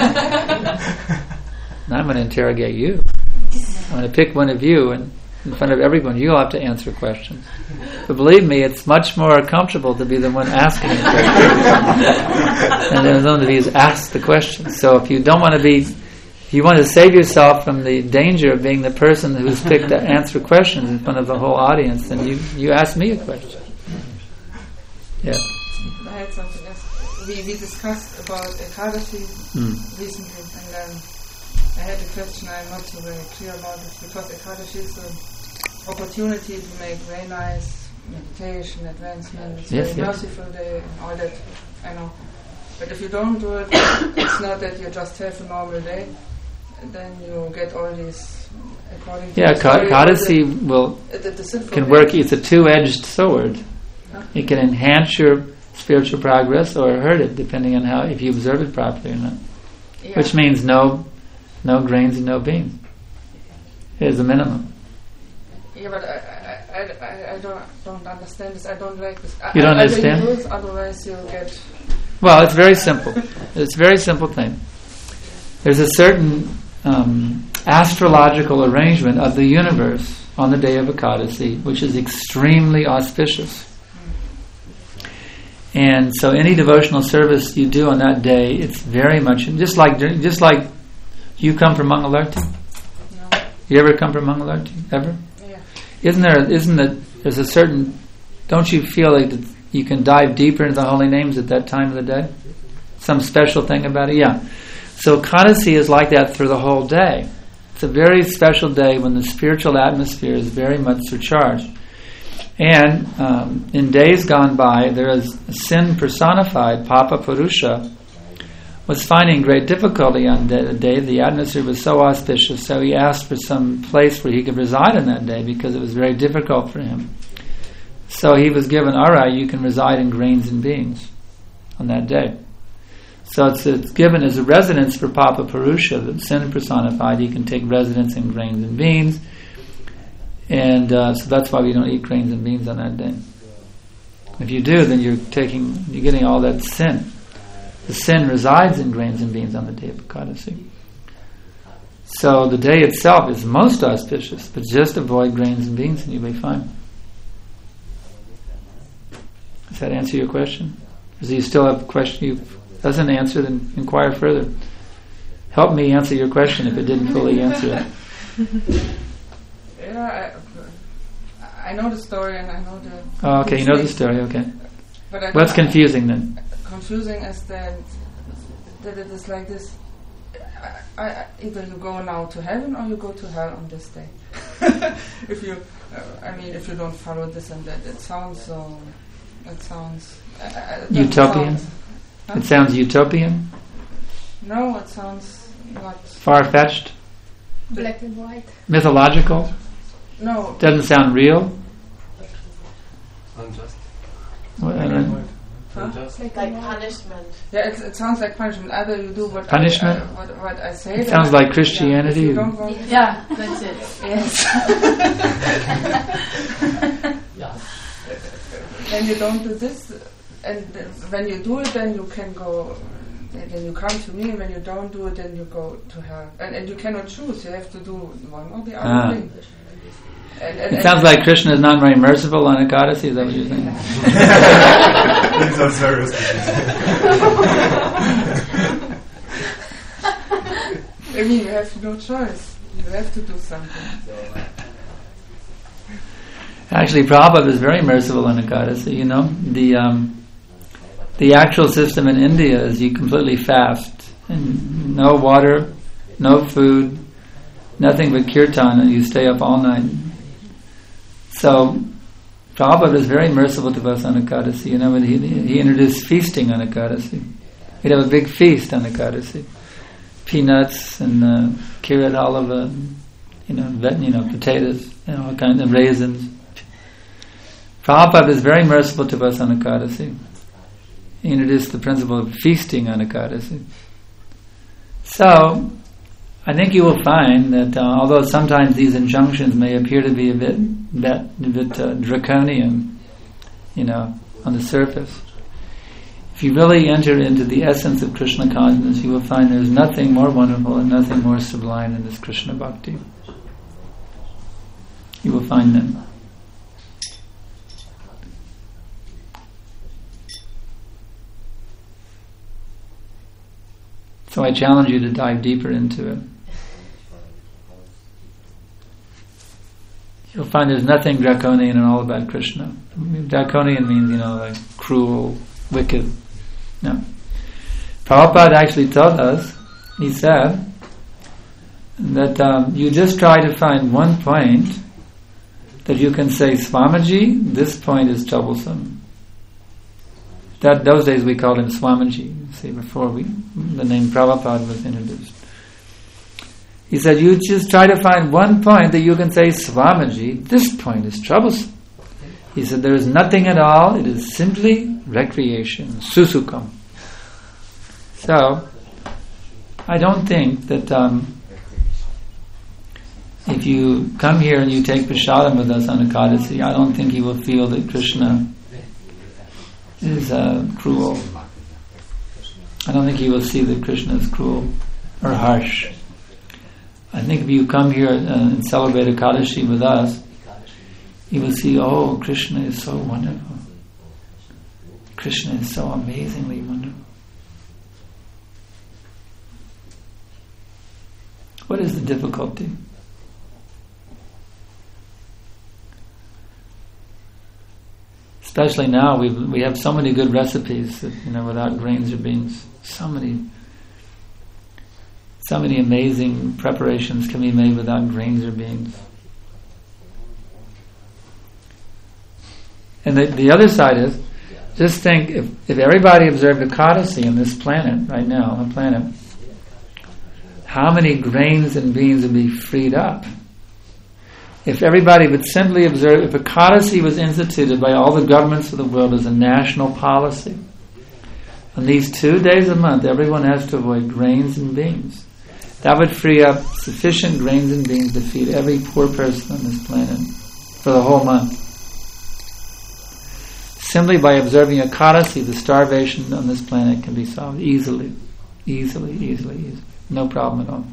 [SPEAKER 2] And I'm going to interrogate you. I'm going to pick one of you, and in front of everyone, you'll have to answer questions. But believe me, it's much more comfortable to be the one asking the questions and then the one to be asked the questions. So if you don't want to be, if you want to save yourself from the danger of being the person who's picked to answer questions in front of the whole audience, then you, you ask me a question. Yeah.
[SPEAKER 5] I had something else. We, we discussed about Ekadashi
[SPEAKER 2] mm.
[SPEAKER 5] recently, and then I had a question. I'm not so very clear about this, because Ekadashi is an opportunity to make very nice meditation, advancement. It's
[SPEAKER 2] yes,
[SPEAKER 5] very
[SPEAKER 2] yes.
[SPEAKER 5] merciful day and all that, I know. But if you don't do it, it's not that you just have a normal day, and then you get all these, according to
[SPEAKER 2] yeah,
[SPEAKER 5] the story,
[SPEAKER 2] Ekadashi
[SPEAKER 5] the,
[SPEAKER 2] will
[SPEAKER 5] the, the
[SPEAKER 2] can work. It's a two-edged sword. Huh? It can enhance your spiritual progress or hurt it, depending on how if you observe it properly or not. Yeah. Which means no, no grains and no beans. Is the minimum.
[SPEAKER 5] Yeah, but I, I, I, I don't don't understand this. I don't like this.
[SPEAKER 2] You don't
[SPEAKER 5] I,
[SPEAKER 2] understand?
[SPEAKER 5] I use, otherwise you'll get.
[SPEAKER 2] Well, it's very simple. It's a very simple thing. There's a certain um, astrological arrangement of the universe on the day of Ekadashi, which is extremely auspicious. And so, any devotional service you do on that day, it's very much just like just like you come from Mangalarti.
[SPEAKER 5] No.
[SPEAKER 2] You ever come from Mangalarti? Ever?
[SPEAKER 5] Yeah.
[SPEAKER 2] Isn't there? Isn't it? There's a certain. Don't you feel like that you can dive deeper into the holy names at that time of the day? Some special thing about it? Yeah. So Ekadashi is like that through the whole day. It's a very special day when the spiritual atmosphere is very much surcharged. And um, in days gone by, there is sin personified, Papa Purusha, was finding great difficulty on the day. The atmosphere was so auspicious, so he asked for some place where he could reside on that day because it was very difficult for him. So he was given, all right, you can reside in grains and beans on that day. So it's, it's given as a residence for Papa Purusha, the sin personified. He can take residence in grains and beans. And uh, so that's why we don't eat grains and beans on that day. If you do, then you're taking, you're getting all that sin. The sin resides in grains and beans on the day of Ekadasi. So the day itself is most auspicious, but just avoid grains and beans and you'll be fine. Does that answer your question? Or do you still have a question you doesn't answer, then inquire further. Help me answer your question if it didn't fully answer it.
[SPEAKER 5] Yeah, I, I know the story and I know the...
[SPEAKER 2] Oh, okay, you know the story, okay.
[SPEAKER 5] But I
[SPEAKER 2] What's confusing then?
[SPEAKER 5] Confusing is that, that it is like this. I, I, either you go now to heaven or you go to hell on this day. If you, uh, I mean, if you don't follow this and that, it sounds so... It sounds... Uh, it
[SPEAKER 2] utopian?
[SPEAKER 5] Sound, huh?
[SPEAKER 2] It sounds utopian?
[SPEAKER 5] No, it sounds not...
[SPEAKER 2] Far-fetched?
[SPEAKER 6] Black and white.
[SPEAKER 2] Mythological?
[SPEAKER 5] No.
[SPEAKER 2] Doesn't sound real?
[SPEAKER 3] Unjust.
[SPEAKER 2] Well, I don't know.
[SPEAKER 5] Huh?
[SPEAKER 3] Unjust.
[SPEAKER 4] Like punishment.
[SPEAKER 5] Yeah, it, it sounds like punishment. Either you do what
[SPEAKER 2] Punishment?
[SPEAKER 5] I, uh, what, what I say.
[SPEAKER 2] It sounds like Christianity.
[SPEAKER 5] Yeah, if you don't go
[SPEAKER 4] Yeah, that's it.
[SPEAKER 5] yes. When you don't do this, and th- when you do it, then you can go. Then you come to me, and when you don't do it, then you go to hell. And, and you cannot choose. You have to do one or the other
[SPEAKER 2] Ah.
[SPEAKER 5] thing. And, and,
[SPEAKER 2] It sounds like Krishna is not very merciful on Ekadasi. Is that what you're saying?
[SPEAKER 3] It sounds very auspicious.
[SPEAKER 5] I mean, you have no choice. You have to do something.
[SPEAKER 2] Actually, Prabhupada is very merciful on Ekadasi. You know, the um, the actual system in India is you completely fast, and no water, no food, nothing but kirtan, and you stay up all night. So, Prabhupada is very merciful to us on Ekadasi. You know, when he he introduced feasting on Ekadasi, he'd have a big feast on Ekadasi, peanuts and uh, carrot halva, you know, vet, you know, potatoes, you know, all kinds of raisins. Prabhupada is very merciful to us on Ekadasi. He introduced the principle of feasting on Ekadasi. So, I think you will find that uh, although sometimes these injunctions may appear to be a bit, bit, a bit uh, draconian, you know, on the surface, if you really enter into the essence of Krishna consciousness, you will find there is nothing more wonderful and nothing more sublime than this Krishna bhakti. You will find them. So I challenge you to dive deeper into it. You'll find there's nothing draconian at all about Krishna. I mean, draconian means, you know, like cruel, wicked. No. Prabhupada actually told us, he said, that um, you just try to find one point that you can say, Swamiji, this point is troublesome. That those days we called him Swamiji. See, before we the name Prabhupada was introduced. He said, you just try to find one point that you can say, Swamiji, this point is troublesome. He said, there is nothing at all, it is simply recreation, susukam. So, I don't think that um, if you come here and you take prasadam with us on Ekadasi, I don't think you will feel that Krishna is uh, cruel. I don't think you will see that Krishna is cruel or harsh. I think if you come here uh, and celebrate Ekadashi with us, you will see, oh, Krishna is so wonderful. Krishna is so amazingly wonderful. What is the difficulty? Especially now, we we have so many good recipes that, you know, without grains or beans. So many, so many amazing preparations can be made without grains or beans. And the the other side is, just think if if everybody observed Ekadasi on this planet right now, on the planet, how many grains and beans would be freed up? If everybody would simply observe, if Ekadasi was instituted by all the governments of the world as a national policy, on these two days a month, everyone has to avoid grains and beans. That would free up sufficient grains and beans to feed every poor person on this planet for the whole month. Simply by observing Ekadasi, the starvation on this planet can be solved easily, easily, easily, easily. No problem at all.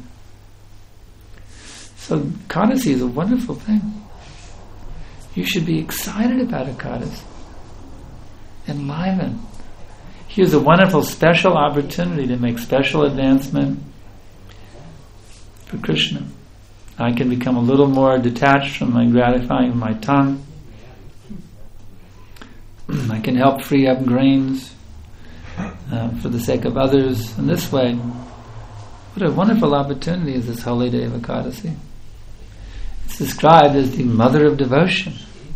[SPEAKER 2] So Ekadasi is a wonderful thing. You should be excited about Ekadasi. Enlivened. Here's a wonderful special opportunity to make special advancement for Krishna. I can become a little more detached from my gratifying of my tongue. I can help free up grains uh, for the sake of others. In this way, what a wonderful opportunity is this holy day of Ekadasi. It's described as the mother of devotion.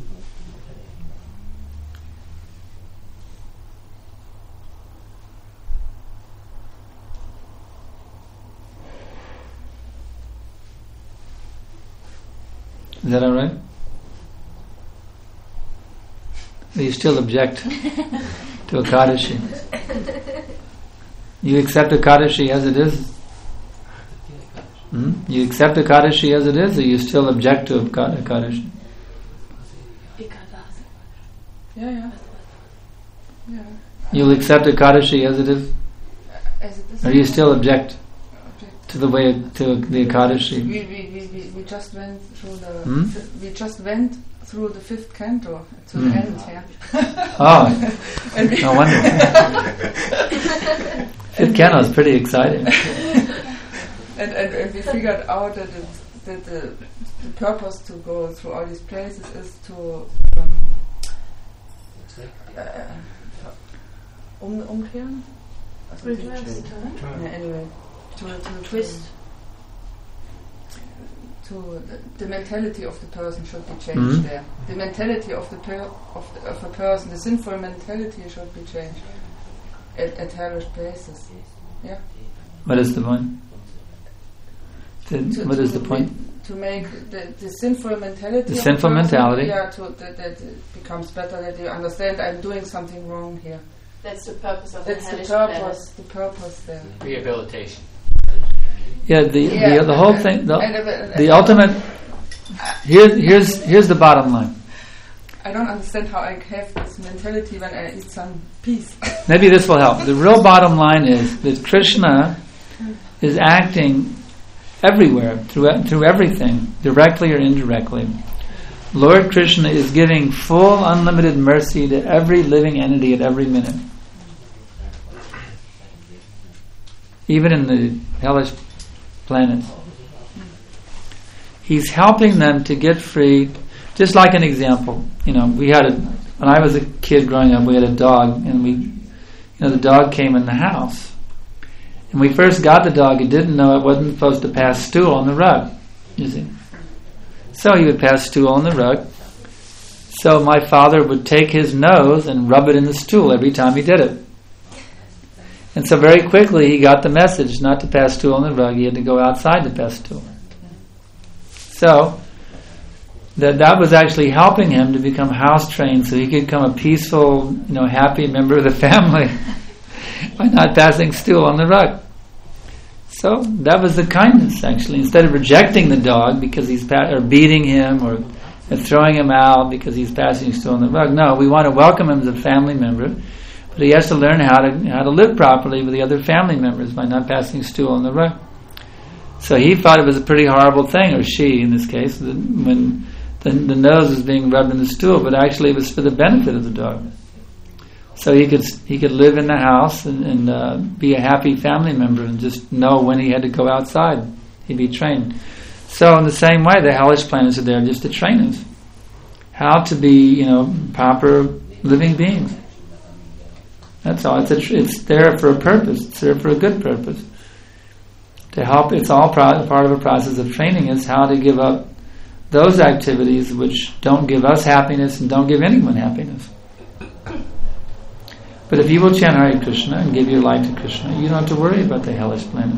[SPEAKER 2] Is that all right? Or you still object to Ekadashi? You accept Ekadashi as it is? Hmm? You accept Ekadashi as it is, or you still object to Ekadashi?
[SPEAKER 5] Yeah, yeah. Yeah.
[SPEAKER 2] You'll accept Ekadashi as it is?
[SPEAKER 5] As it is.
[SPEAKER 2] Or you still object
[SPEAKER 5] Object.
[SPEAKER 2] to the way to the Ekadashi?
[SPEAKER 5] We, we, we, we, we just went through the
[SPEAKER 2] Hmm?
[SPEAKER 5] fi- we just went through the fifth canto to
[SPEAKER 2] Hmm.
[SPEAKER 5] the end, yeah.
[SPEAKER 2] Oh,
[SPEAKER 5] And we-
[SPEAKER 2] no wonder. Fifth canto is pretty exciting.
[SPEAKER 5] and, and, and we figured out that, it, that the, the purpose to go through all these places is to um, uh, um, umkehren? Also
[SPEAKER 4] Reverse
[SPEAKER 5] to-
[SPEAKER 4] turn.
[SPEAKER 5] Yeah, anyway, to, to
[SPEAKER 4] Twist.
[SPEAKER 5] To the, the mentality of the person should be changed
[SPEAKER 2] Mhm.
[SPEAKER 5] there. The mentality of the per, of, the, of a person, the sinful mentality should be changed at, at hellish places. Yeah.
[SPEAKER 2] What is the point? The,
[SPEAKER 5] To-
[SPEAKER 2] what
[SPEAKER 5] to
[SPEAKER 2] is the
[SPEAKER 5] ma-
[SPEAKER 2] point?
[SPEAKER 5] To make the, the sinful mentality.
[SPEAKER 2] The
[SPEAKER 5] of
[SPEAKER 2] sinful
[SPEAKER 5] a person,
[SPEAKER 2] mentality.
[SPEAKER 5] Yeah, to, that, that it becomes better. That you understand I'm doing something wrong here.
[SPEAKER 4] That's the purpose of
[SPEAKER 5] That's
[SPEAKER 4] the
[SPEAKER 5] the
[SPEAKER 4] hellish
[SPEAKER 5] purpose. The purpose there.
[SPEAKER 1] Rehabilitation.
[SPEAKER 2] Yeah, the
[SPEAKER 5] Yeah,
[SPEAKER 2] the, the whole
[SPEAKER 5] and-
[SPEAKER 2] thing, the,
[SPEAKER 5] and- and-
[SPEAKER 2] the
[SPEAKER 5] and-
[SPEAKER 2] ultimate. Here, here's here's the bottom line.
[SPEAKER 5] I don't understand how I have this mentality when I eat some peas.
[SPEAKER 2] Maybe this will help. The real bottom line is that Krishna is acting everywhere, through through everything, directly or indirectly. Lord Krishna is giving full, unlimited mercy to every living entity at every minute. Even in the hellish planets. He's helping them to get free. Just like an example, you know, we had a, when I was a kid growing up, we had a dog, and we, you know, the dog came in the house. And we first got the dog, he didn't know it wasn't supposed to pass stool on the rug, you see. So he would pass stool on the rug. So my father would take his nose and rub it in the stool every time he did it. And so very quickly he got the message not to pass stool on the rug, he had to go outside to pass stool. So that that was actually helping him to become house trained so he could become a peaceful, you know, happy member of the family by not passing stool on the rug. So that was the kindness, actually. Instead of rejecting the dog because he's pa- or beating him or, or throwing him out because he's passing stool on the rug, no, we want to welcome him as a family member, but he has to learn how to how to live properly with the other family members by not passing stool on the rug. So he thought it was a pretty horrible thing, or she in this case, that when the, the nose was being rubbed in the stool, but actually it was for the benefit of the dog. So he could he could live in the house and, and uh, be a happy family member and just know when he had to go outside. He'd be trained. So in the same way, the hellish planets are there just to train us how to be, you know, proper living beings. That's all. It's a tr- it's there for a purpose. It's there for a good purpose. To help, it's all pro- part of a process of training us how to give up those activities which don't give us happiness and don't give anyone happiness. But if you will chant Hare Krishna and give your life to Krishna, you don't have to worry about the hellish planet.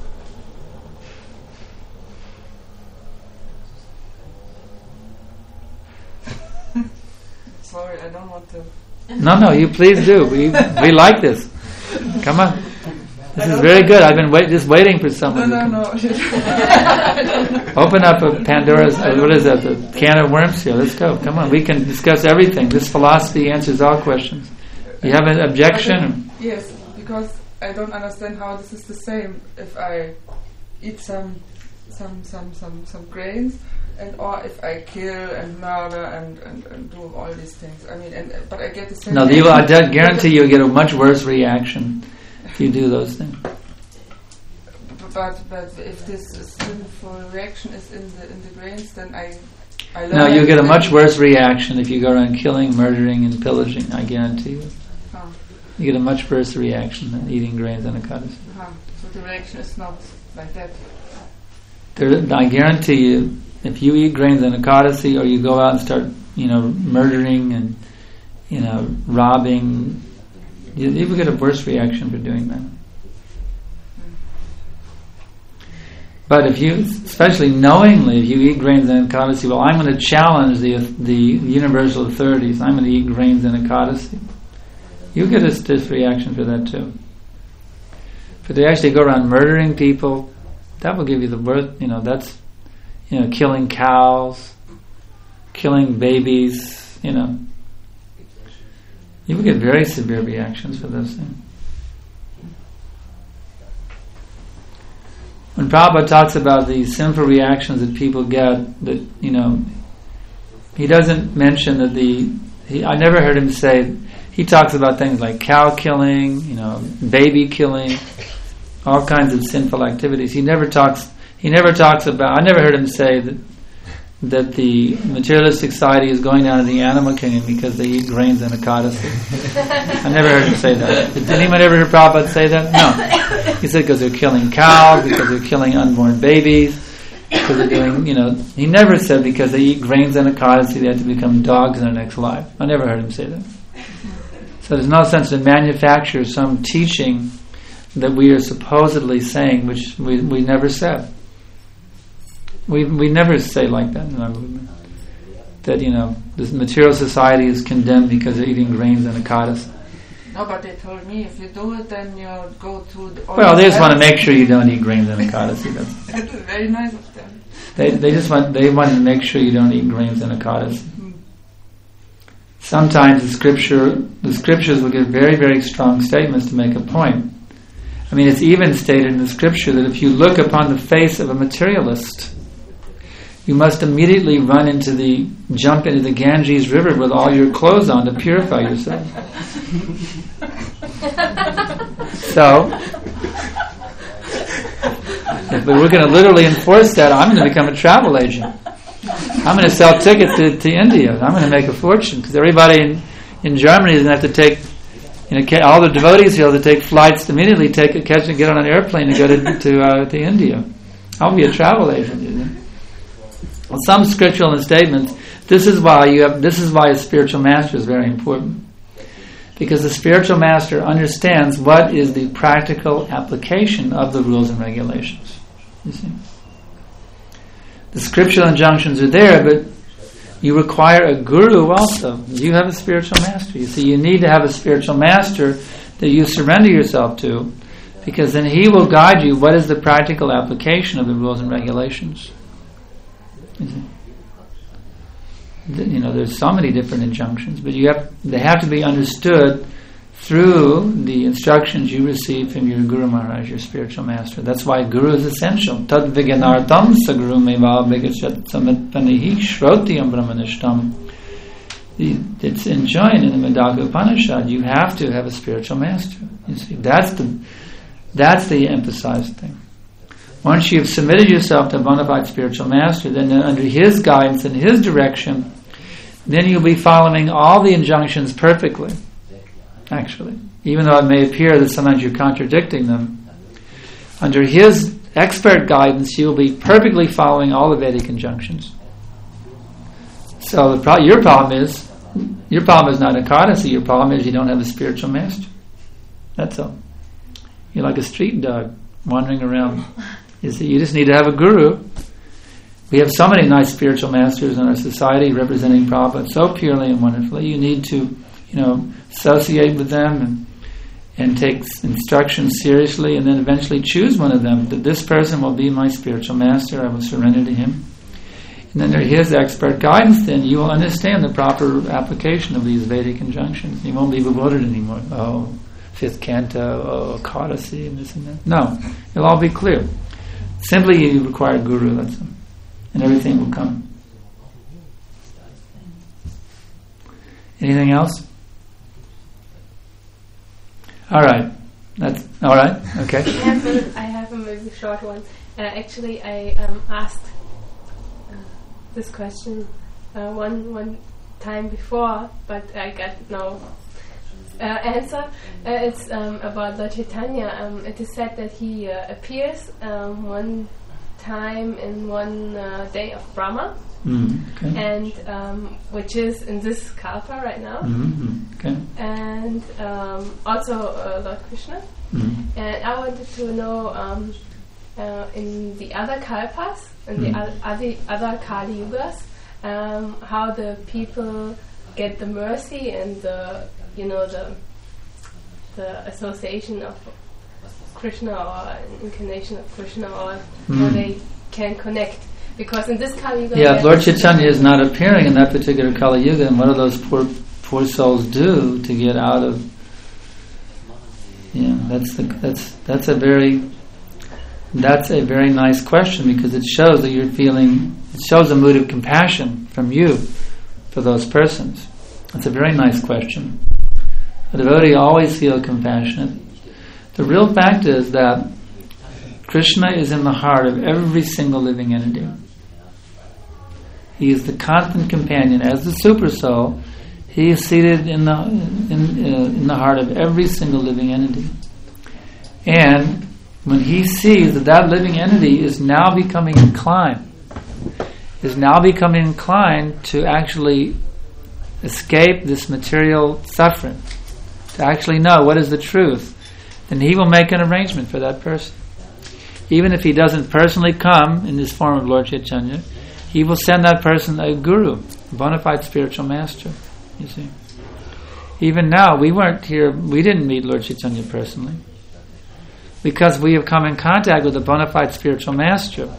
[SPEAKER 5] Sorry, I don't want to.
[SPEAKER 2] No, no, you please do. We we like this. Come on. This is very good. I've been wait, just waiting for
[SPEAKER 5] No,
[SPEAKER 2] someone.
[SPEAKER 5] no,
[SPEAKER 2] to
[SPEAKER 5] no.
[SPEAKER 2] come. Open up a Pandora's, uh, what is that, the can of worms here. Let's go. Come on, we can discuss everything. This philosophy answers all questions. You have an objection?
[SPEAKER 5] Yes, because I don't understand how this is the same if I eat some some some some, some grains and or if I kill and murder and, and, and do all these things. I mean, and, but I get the same.
[SPEAKER 2] No, you, I guarantee you'll get a much worse reaction if you do those things.
[SPEAKER 5] But but if this sinful reaction is in the in the grains, then I I learn.
[SPEAKER 2] No, you'll get a much worse reaction if you go around killing, murdering, and pillaging. I guarantee you.
[SPEAKER 5] Ah.
[SPEAKER 2] You get a much worse reaction than eating grains and avocados.
[SPEAKER 5] Ah. So the reaction is not like that.
[SPEAKER 2] There, I guarantee you, if you eat grains and avocados, or you go out and start, you know, murdering and, you know, robbing, you, you will get a worse reaction for doing that. But if you, especially knowingly, if you eat grains and avocados, well, I'm going to challenge the the universal authorities. I'm going to eat grains and avocados. You get a stiff reaction for that too. But they actually go around murdering people. That will give you the birth. You know, that's, you know, killing cows, killing babies. You know, you will get very severe reactions for those things. When Prabhupada talks about the sinful reactions that people get, that, you know, he doesn't mention that the, he, I never heard him say, he talks about things like cow killing, you know, baby killing, all kinds of sinful activities. He never talks, he never talks about, I never heard him say that that the materialistic society is going down to the animal kingdom because they eat grains and avocados. I never heard him say that. Did anyone ever hear Prabhupada say that? No. He said because they're killing cows, because they're killing unborn babies, because they're doing, you know, he never said because they eat grains and avocados they have to become dogs in their next life. I never heard him say that. So there's no sense to manufacture some teaching that we are supposedly saying, which we, we never said. We we never say like that in our movement. That, you know, this material society is condemned because they're eating grains and avocados.
[SPEAKER 5] No, but they told me if you do it, then you'll go to the...
[SPEAKER 2] Well, they just want to make sure you don't eat grains and avocados. You know.
[SPEAKER 5] That's very nice of them.
[SPEAKER 2] They they just want they want to make sure you don't eat grains and avocados. Mm-hmm. Sometimes the scripture the scriptures will give very very strong statements to make a point. I mean, it's even stated in the scripture that if you look upon the face of a materialist, you must immediately run into the, jump into the Ganges River with all your clothes on to purify yourself. So, if we're going to literally enforce that, I'm going to become a travel agent. I'm going to sell tickets to, to India. I'm going to make a fortune because everybody in, in Germany is going to have to take, you know, all the devotees here will have to take flights to immediately take a catch and get on an airplane and go to to, uh, to India. I'll be a travel agent, you know. Well, some scriptural statements. This is why you have. This is why a spiritual master is very important, because the spiritual master understands what is the practical application of the rules and regulations. You see, the scriptural injunctions are there, but you require a guru also. You have a spiritual master. You see, you need to have a spiritual master that you surrender yourself to, because then he will guide you. What is the practical application of the rules and regulations? You know, there's so many different injunctions, but you have they have to be understood through the instructions you receive from your Guru Maharaj, your spiritual master. That's why Guru is essential. Tad viganartam saguru meva vigachat samitpanihi shrotyam brahmanishtam. It's enjoined in the Madhya Upanishad. You have to have a spiritual master. You see, that's the that's the emphasized thing. Once you've submitted yourself to a bona fide spiritual master, then under his guidance and his direction, then you'll be following all the injunctions perfectly, actually. Even though it may appear that sometimes you're contradicting them, under his expert guidance, you'll be perfectly following all the Vedic injunctions. So the pro- your problem is, your problem is not Ekadasi, your problem is you don't have a spiritual master. That's all. You're like a street dog wandering around. You see, you just need to have a guru. We have so many nice spiritual masters in our society representing Prabhupada so purely and wonderfully. You need to, you know, associate with them and and take instructions seriously, and then eventually choose one of them, that this person will be my spiritual master, I will surrender to him. And under his expert guidance, then you will understand the proper application of these Vedic injunctions. You won't be bewildered anymore. Oh, fifth canto, oh, Kadasi, and this and that. No, it'll all be clear. Simply you require guru, that's it. And everything will come. Anything else? All right. That's all right. Okay.
[SPEAKER 6] I have a, I have a maybe short one. Uh, actually, I um, asked uh, this question uh, one one time before, but I got no uh, answer. Uh, it's um, about Lord Chaitanya. Um, it is said that he uh, appears um, one time in one uh, day of Brahma.
[SPEAKER 2] Mm, okay.
[SPEAKER 6] And um, which is in this kalpa right now,
[SPEAKER 2] Mm-hmm. Okay.
[SPEAKER 6] and um, also uh, Lord Krishna.
[SPEAKER 2] Mm-hmm.
[SPEAKER 6] And I wanted to know um, uh, in the other kalpas, in
[SPEAKER 2] Mm.
[SPEAKER 6] the other other, other Kali Yugas, um, how the people get the mercy and the you know the the association of Krishna or an incarnation of Krishna, or
[SPEAKER 2] Mm.
[SPEAKER 6] how they can connect. Because in this Kali Yuga,
[SPEAKER 2] Yeah, Lord Chaitanya is not appearing in that particular Kali Yuga, and what do those poor poor souls do to get out of? Yeah, that's the, that's that's a very that's a very nice question, because it shows that you're feeling. It shows a mood of compassion from you for those persons. That's a very nice question. A devotee always feels compassionate. The real fact is that Krishna is in the heart of every single living entity. He is the constant companion. As the super soul, he is seated in the in, uh, in the heart of every single living entity. And when he sees that that living entity is now becoming inclined, is now becoming inclined to actually escape this material suffering, to actually know what is the truth, then he will make an arrangement for that person. Even if he doesn't personally come in this form of Lord Chaitanya, he will send that person a guru, a bona fide spiritual master. You see, even now we weren't here. We didn't meet Lord Chaitanya personally, because we have come in contact with a bona fide spiritual master.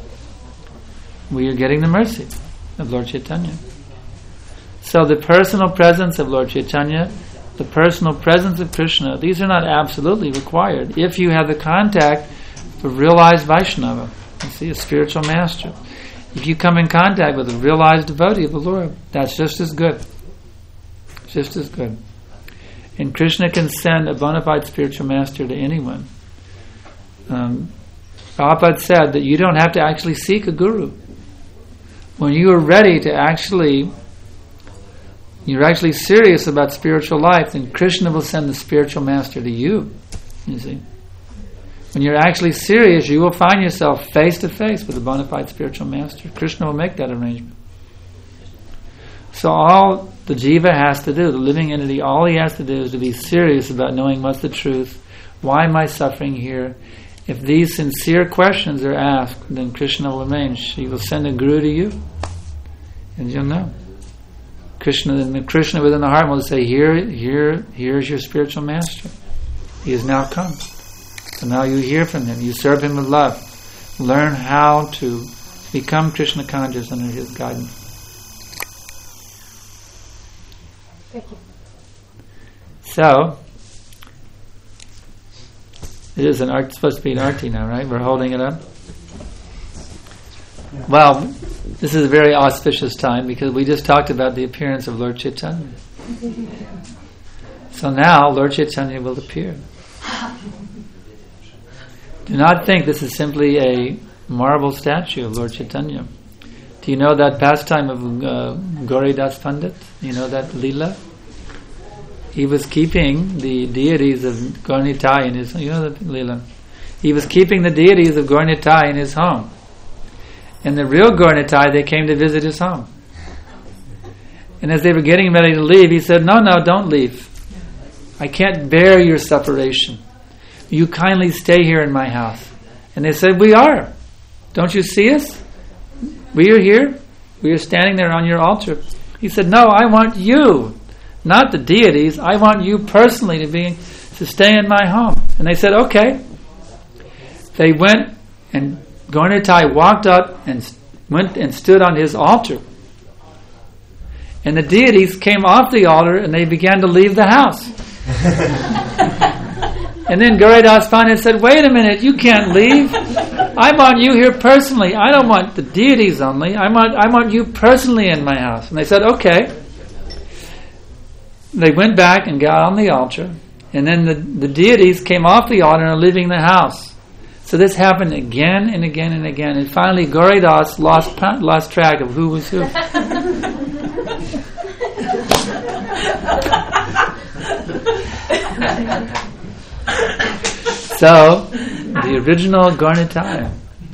[SPEAKER 2] We are getting the mercy of Lord Chaitanya. So the personal presence of Lord Chaitanya, the personal presence of Krishna, these are not absolutely required. If you have the contact of a realized Vaishnava, you see, a spiritual master. If you come in contact with a realized devotee of the Lord, that's just as good. Just as good. And Krishna can send a bona fide spiritual master to anyone. Um, Prabhupada said that you don't have to actually seek a guru. When you are ready to actually, you're actually serious about spiritual life, then Krishna will send the spiritual master to you. You see. When you're actually serious, you will find yourself face to face with a bona fide spiritual master. Krishna will make that arrangement. So all the jiva has to do, the living entity, all he has to do is to be serious about knowing what's the truth. Why am I suffering here? If these sincere questions are asked, then Krishna will arrange. He will send a guru to you, and you'll know. Krishna, and Krishna within the heart will say, "Here, here, here is your spiritual master. He has now come." So now you hear from him, you serve him with love. Learn how to become Krishna conscious under his guidance.
[SPEAKER 6] Thank you.
[SPEAKER 2] So, it is an art, supposed to be an arti now, right? We're holding it up. Well, this is a very auspicious time because we just talked about the appearance of Lord Chaitanya. So now Lord Chaitanya will appear. Do not think this is simply a marble statue of Lord Chaitanya. Do you know that pastime of uh, Gauridas Pandit? You know that Leela? He was keeping the deities of Gaurnitai in his, you know that Leela? He was keeping the deities of Gaurnitai in his home. And the real Gaurnitai, they came to visit his home. And as they were getting ready to leave, he said, "No, no, don't leave. I can't bear your separation. You kindly stay here in my house." And they said, "We are. Don't you see us? We are here. We are standing there on your altar." He said, "No, I want you, not the deities. I want you personally to be to stay in my home. And they said, okay. They went, and Gaura Nitai walked up and st- went and stood on his altar. And the deities came off the altar and they began to leave the house. And then Gauridas Pandit said, wait a minute, you can't leave. I want you here personally. I don't want the deities only. I want I want you personally in my house. And they said, okay. They went back and got on the altar. And then the, the deities came off the altar and are leaving the house. So this happened again and again and again. And finally Gauridas lost, lost track of who was who. So, the original Gaura Nitai,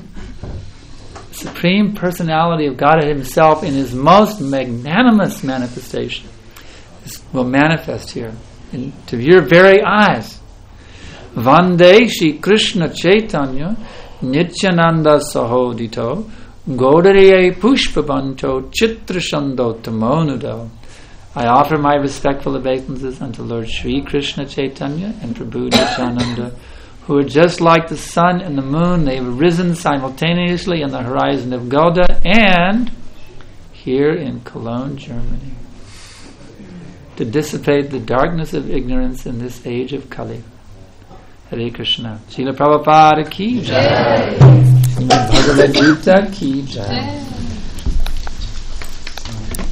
[SPEAKER 2] Supreme Personality of God Himself in His most magnanimous manifestation, will manifest here in, to your very eyes. Vande Shri Krishna Chaitanya Nityananda Sahodito Gaudariye Pushpabanto Chitrashando Tamonudo. I offer my respectful obeisances unto Lord Sri Krishna Chaitanya and Prabhu Nityananda, who are just like the sun and the moon. They have risen simultaneously on the horizon of Gauda and here in Cologne, Germany, to dissipate the darkness of ignorance in this age of Kali. Hare Krishna. Srila Prabhupada ki jai. Srimad Bhagavad Gita ki jai.